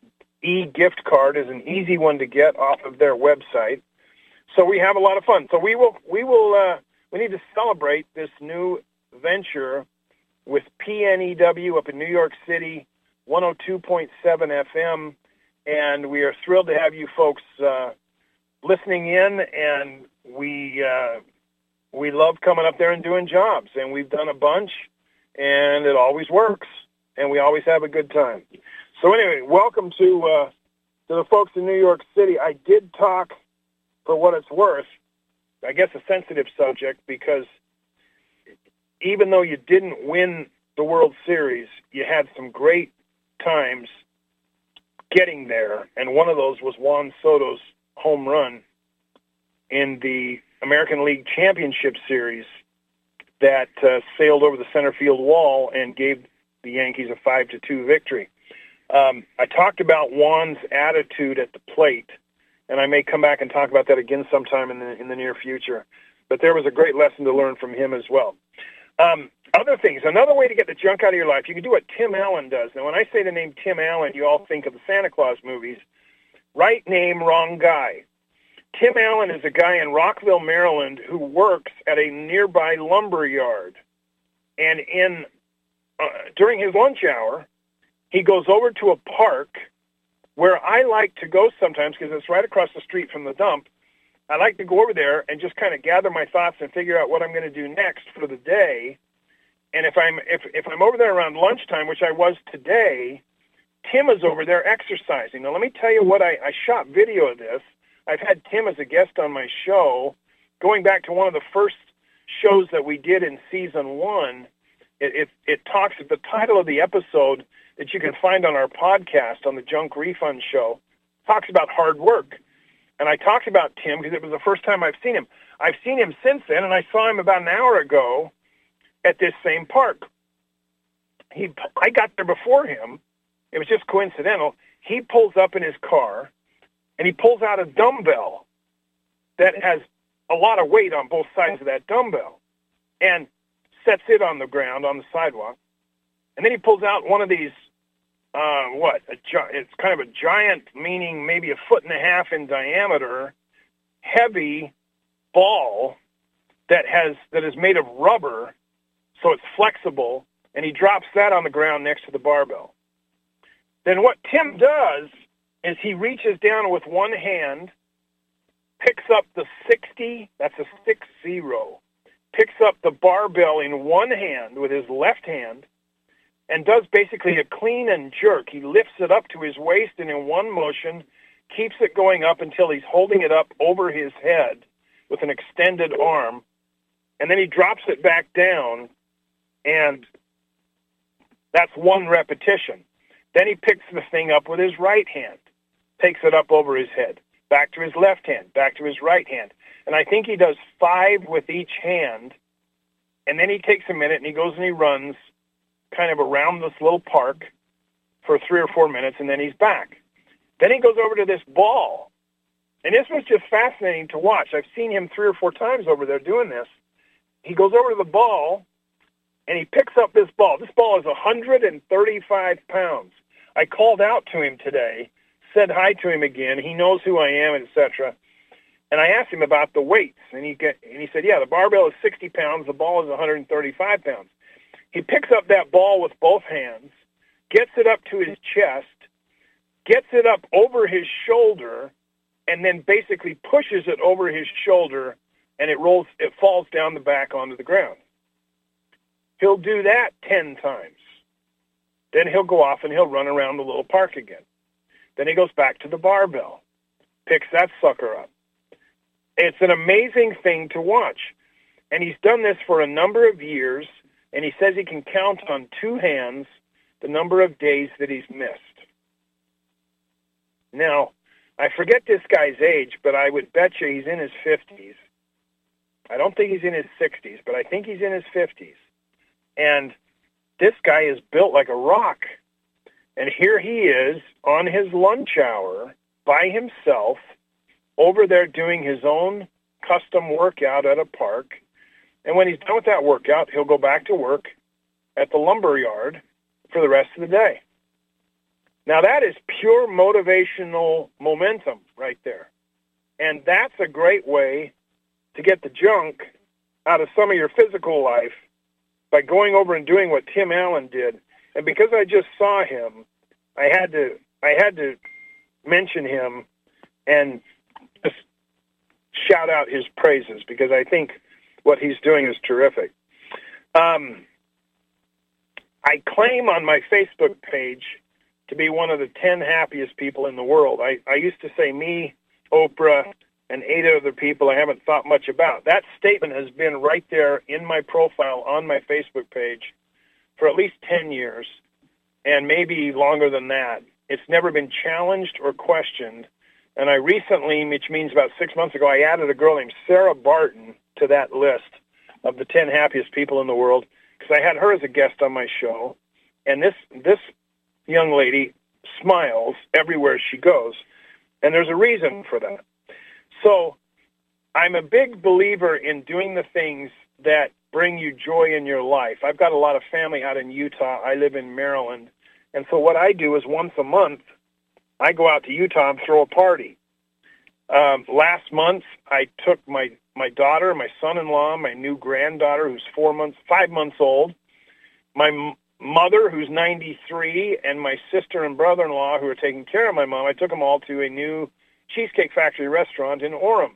e-gift card is an easy one to get off of their website. So we have a lot of fun. So we will, we will, uh, we need to celebrate this new venture with P N E W up in New York City, one oh two point seven F M, and we are thrilled to have you folks uh, listening in, and we uh, we love coming up there and doing jobs, and we've done a bunch, and it always works, and we always have a good time. So anyway, welcome to uh, to the folks in New York City. I did talk, for what it's worth, I guess a sensitive subject, because even though you didn't win the World Series, you had some great times getting there, and one of those was Juan Soto's home run in the American League Championship Series that uh, sailed over the center field wall and gave the Yankees a five to two victory. Um, I talked about Juan's attitude at the plate, and I may come back and talk about that again sometime in the in the near future. But there was a great lesson to learn from him as well. Um, other things, another way to get the junk out of your life, you can do what Tim Allen does. Now, when I say the name Tim Allen, you all think of the Santa Claus movies. Right name, wrong guy. Tim Allen is a guy in Rockville, Maryland, who works at a nearby lumber yard. And in uh, during his lunch hour, he goes over to a park where I like to go sometimes because it's right across the street from the dump. I like to go over there and just kind of gather my thoughts and figure out what I'm going to do next for the day. And if I'm if if I'm over there around lunchtime, which I was today, Tim is over there exercising. Now, let me tell you what I, I shot video of this. I've had Tim as a guest on my show, going back to one of the first shows that we did in season one. It, it, it talks, the title of the episode that you can find on our podcast on the Junk Refund Show, talks about hard work. And I talked about Tim because it was the first time I've seen him. I've seen him since then, and I saw him about an hour ago at this same park. He, I got there before him. It was just coincidental. He pulls up in his car, and he pulls out a dumbbell that has a lot of weight on both sides of that dumbbell and sets it on the ground on the sidewalk. And then he pulls out one of these, uh, what, a gi- it's kind of a giant, meaning maybe a foot and a half in diameter, heavy ball that has that is made of rubber, so it's flexible, and he drops that on the ground next to the barbell. Then what Tim does is he reaches down with one hand, picks up the sixty, that's a six zero, picks up the barbell in one hand with his left hand, and does basically a clean and jerk. He lifts it up to his waist, and in one motion, keeps it going up until he's holding it up over his head with an extended arm, and then he drops it back down, and that's one repetition. Then he picks the thing up with his right hand, takes it up over his head, back to his left hand, back to his right hand. And I think he does five with each hand, and then he takes a minute and he goes and he runs kind of around this little park for three or four minutes, and then he's back. Then he goes over to this ball, and this was just fascinating to watch. I've seen him three or four times over there doing this. He goes over to the ball, and he picks up this ball. This ball is one hundred thirty-five pounds. I called out to him today, said hi to him again. He knows who I am, et cetera. And I asked him about the weights, and he get, and he said, yeah, the barbell is sixty pounds, the ball is one hundred thirty-five pounds. He picks up that ball with both hands, gets it up to his chest, gets it up over his shoulder, and then basically pushes it over his shoulder, and it rolls, it falls down the back onto the ground. He'll do that ten times. Then he'll go off and he'll run around the little park again. Then he goes back to the barbell, picks that sucker up. It's an amazing thing to watch. And he's done this for a number of years, and he says he can count on two hands the number of days that he's missed. Now, I forget this guy's age, but I would bet you he's in his fifties. I don't think he's in his sixties, but I think he's in his fifties. And this guy is built like a rock. And here he is on his lunch hour by himself over there doing his own custom workout at a park. And when he's done with that workout, he'll go back to work at the lumber yard for the rest of the day. Now, that is pure motivational momentum right there. And that's a great way to get the junk out of some of your physical life by going over and doing what Tim Allen did. And because I just saw him, I had to I had to mention him and just shout out his praises, because I think what he's doing is terrific. Um, I claim on my Facebook page to be one of the ten happiest people in the world. I, I used to say me, Oprah, and eight other people I haven't thought much about. That statement has been right there in my profile on my Facebook page for at least ten years, and maybe longer than that. It's never been challenged or questioned And I recently, which means about six months ago, I added a girl named Sarah Barton to that list of the ten happiest people in the world, because I had her as a guest on my show. And this this young lady smiles everywhere she goes, and there's a reason for that. So I'm a big believer in doing the things that bring you joy in your life. I've got a lot of family out in Utah. I live in Maryland. And so what I do is once a month, I go out to Utah and throw a party. Um, last month, I took my, my daughter, my son-in-law, my new granddaughter, who's four months, five months old, my m- mother, who's ninety-three, and my sister and brother-in-law, who are taking care of my mom. I took them all to a new Cheesecake Factory restaurant in Orem.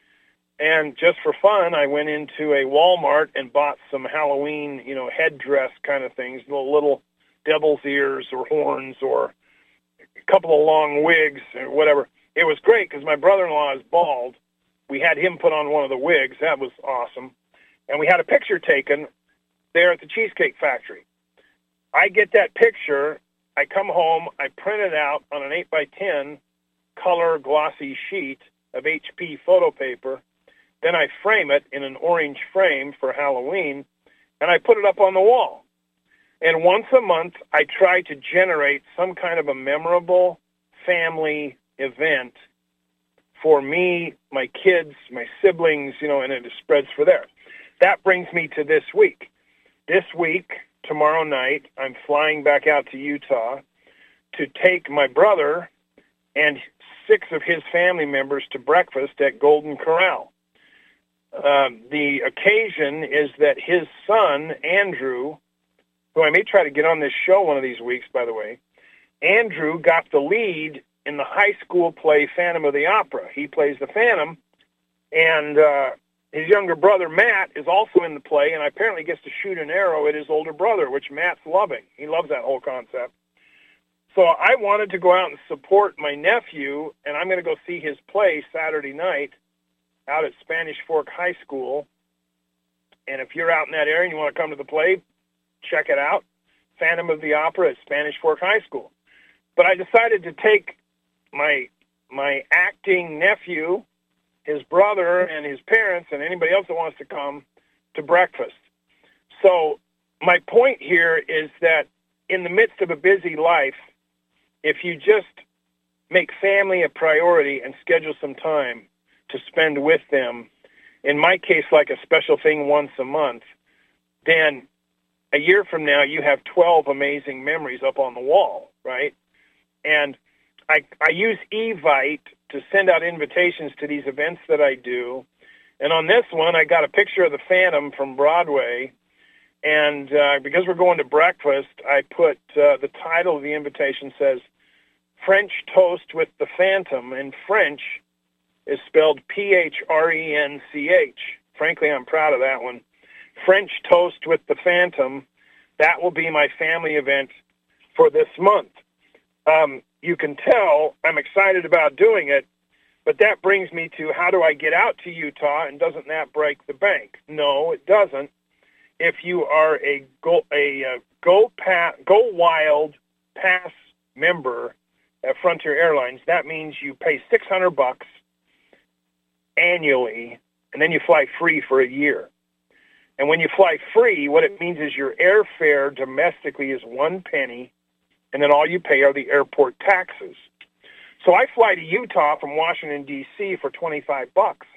And just for fun, I went into a Walmart and bought some Halloween, you know, headdress kind of things, little, little devil's ears or horns or a couple of long wigs or whatever. It was great because my brother-in-law is bald. We had him put on one of the wigs. That was awesome. And we had a picture taken there at the Cheesecake Factory. I get that picture. I come home. I print it out on an eight by ten color glossy sheet of H P photo paper. Then I frame it in an orange frame for Halloween, and I put it up on the wall. And once a month, I try to generate some kind of a memorable family event for me, my kids, my siblings, you know, and it spreads for there. That brings me to this week. This week, tomorrow night, I'm flying back out to Utah to take my brother and six of his family members to breakfast at Golden Corral. Um, the occasion is that his son, Andrew, who I may try to get on this show one of these weeks, by the way, Andrew got the lead in the high school play Phantom of the Opera. He plays the Phantom, and uh, his younger brother, Matt, is also in the play, and apparently gets to shoot an arrow at his older brother, which Matt's loving. He loves that whole concept. So I wanted to go out and support my nephew, and I'm going to go see his play Saturday night out at Spanish Fork High School. And if you're out in that area and you want to come to the play, check it out. Phantom of the Opera at Spanish Fork High School. But I decided to take my my acting nephew, his brother, and his parents, and anybody else that wants to come to breakfast. So my point here is that in the midst of a busy life, if you just make family a priority and schedule some time to spend with them, in my case, like a special thing once a month, then a year from now you have twelve amazing memories up on the wall, right? And I, I use Evite to send out invitations to these events that I do. And on this one, I got a picture of the Phantom from Broadway. And uh, because we're going to breakfast, I put uh, the title of the invitation says, French Toast with the Phantom. And French is spelled P H R E N C H. Frankly, I'm proud of that one. French Toast with the Phantom. That will be my family event for this month. Um, you can tell I'm excited about doing it, but that brings me to how do I get out to Utah, and doesn't that break the bank? No, it doesn't. If you are a Go, a, uh, Go, pa- Go Wild Pass member at Frontier Airlines, that means you pay six hundred bucks annually, and then you fly free for a year. And when you fly free, what it means is your airfare domestically is one penny, and then all you pay are the airport taxes. So I fly to Utah from Washington, D C for twenty-five bucks.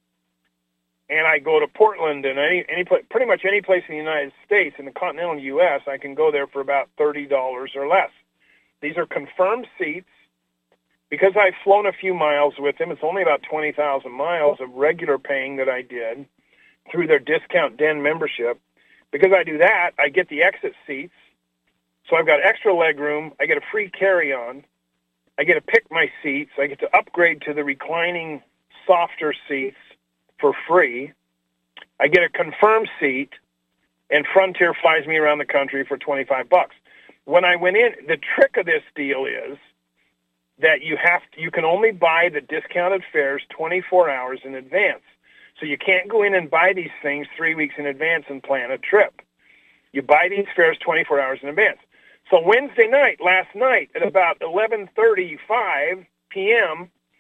And I go to Portland and any, any pretty much any place in the United States, in the continental U S, I can go there for about thirty dollars or less. These are confirmed seats. Because I've flown a few miles with them, it's only about twenty thousand miles of regular paying that I did through their Discount Den membership. Because I do that, I get the exit seats. So I've got extra leg room. I get a free carry-on. I get to pick my seats. I get to upgrade to the reclining, softer seats for free. I get a confirmed seat, and Frontier flies me around the country for twenty-five bucks. When I went in, the trick of this deal is that you have to, you can only buy the discounted fares twenty-four hours in advance. So you can't go in and buy these things three weeks in advance and plan a trip. You buy these fares twenty-four hours in advance. So Wednesday night, last night, at about eleven thirty-five p.m.,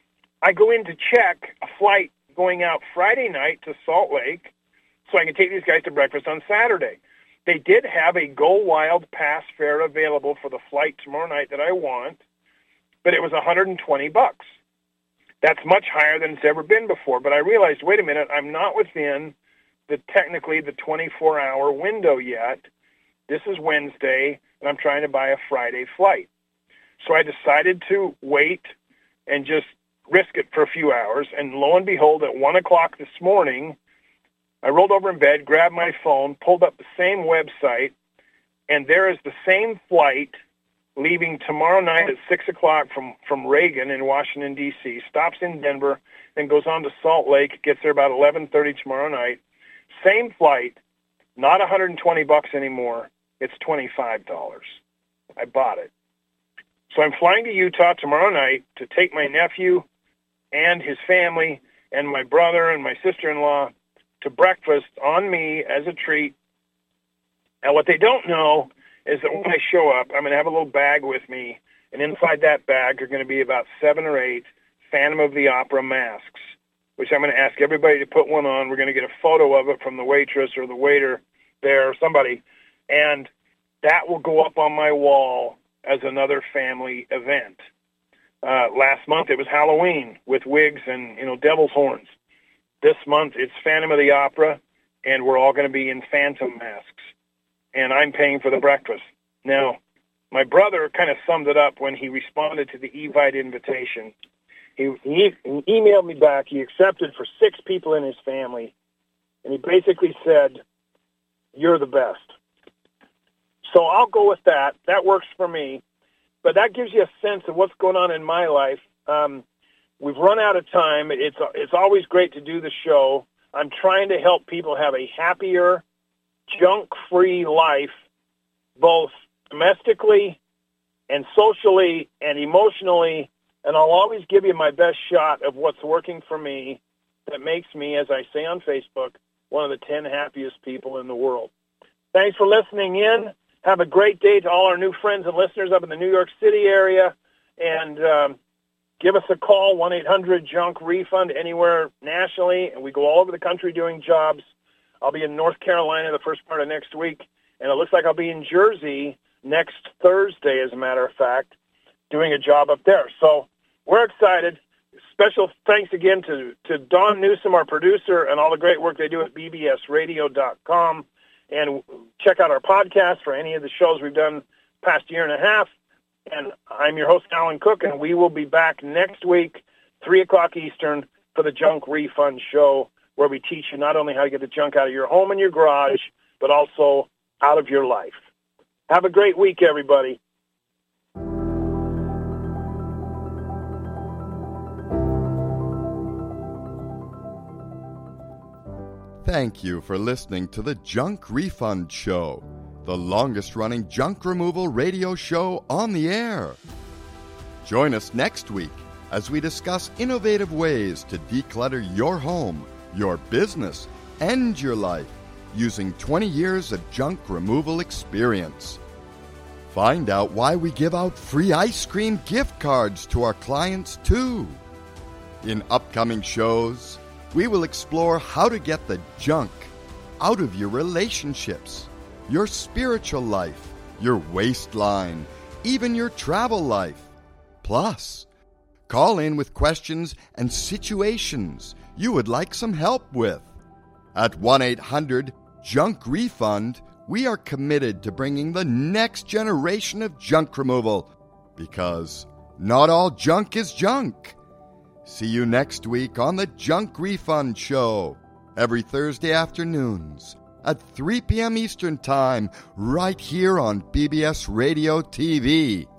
I go in to check a flight going out Friday night to Salt Lake so I can take these guys to breakfast on Saturday. They did have a Go Wild Pass fare available for the flight tomorrow night that I want, but it was one hundred twenty bucks. That's much higher than it's ever been before. But I realized, wait a minute, I'm not within the technically the twenty-four hour window yet. This is Wednesday, and I'm trying to buy a Friday flight. So I decided to wait and just risk it for a few hours. And lo and behold, at one o'clock this morning, I rolled over in bed, grabbed my phone, pulled up the same website, and there is the same flight leaving tomorrow night at six o'clock from, from Reagan in Washington, D C, stops in Denver, then goes on to Salt Lake, gets there about eleven thirty tomorrow night. Same flight, not one hundred twenty bucks anymore. It's twenty-five dollars. I bought it. So I'm flying to Utah tomorrow night to take my nephew and his family and my brother and my sister-in-law to breakfast on me as a treat. And what they don't know is that when I show up, I'm going to have a little bag with me, and inside that bag are going to be about seven or eight Phantom of the Opera masks, which I'm going to ask everybody to put one on. We're going to get a photo of it from the waitress or the waiter there or somebody, and that will go up on my wall as another family event. Uh, last month it was Halloween with wigs and, you know, devil's horns. This month it's Phantom of the Opera, and we're all going to be in Phantom masks. And I'm paying for the breakfast. Now, my brother kind of summed it up when he responded to the Evite invitation. He, he, he emailed me back. He accepted for six people in his family, and he basically said, "You're the best." So I'll go with that. That works for me. But that gives you a sense of what's going on in my life. Um, we've run out of time. It's it's always great to do the show. I'm trying to help people have a happier, junk-free life, both domestically and socially and emotionally, and I'll always give you my best shot of what's working for me that makes me, as I say on Facebook, one of the ten happiest people in the world. Thanks for listening in. Have a great day to all our new friends and listeners up in the New York City area, and um, give us a call, one eight hundred junk refund, anywhere nationally, and we go all over the country doing jobs. I'll be in North Carolina the first part of next week, and it looks like I'll be in Jersey next Thursday, as a matter of fact, doing a job up there. So we're excited. Special thanks again to, to Don Newsom, our producer, and all the great work they do at B B S radio dot com. And check out our podcast for any of the shows we've done past year and a half. And I'm your host, Alan Cook, and we will be back next week, three o'clock Eastern, for the Junk Refund Show, where we teach you not only how to get the junk out of your home and your garage, but also out of your life. Have a great week, everybody. Thank you for listening to the Junk Refund Show, the longest-running junk removal radio show on the air. Join us next week as we discuss innovative ways to declutter your home, your business, and your life using twenty years of junk removal experience. Find out why we give out free ice cream gift cards to our clients, too. In upcoming shows, we will explore how to get the junk out of your relationships, your spiritual life, your waistline, even your travel life. Plus, call in with questions and situations you would like some help with. At one eight hundred junk refund, we are committed to bringing the next generation of junk removal, because not all junk is junk. See you next week on the Junk Refund Show, every Thursday afternoons at three p.m. Eastern Time, right here on B B S Radio T V.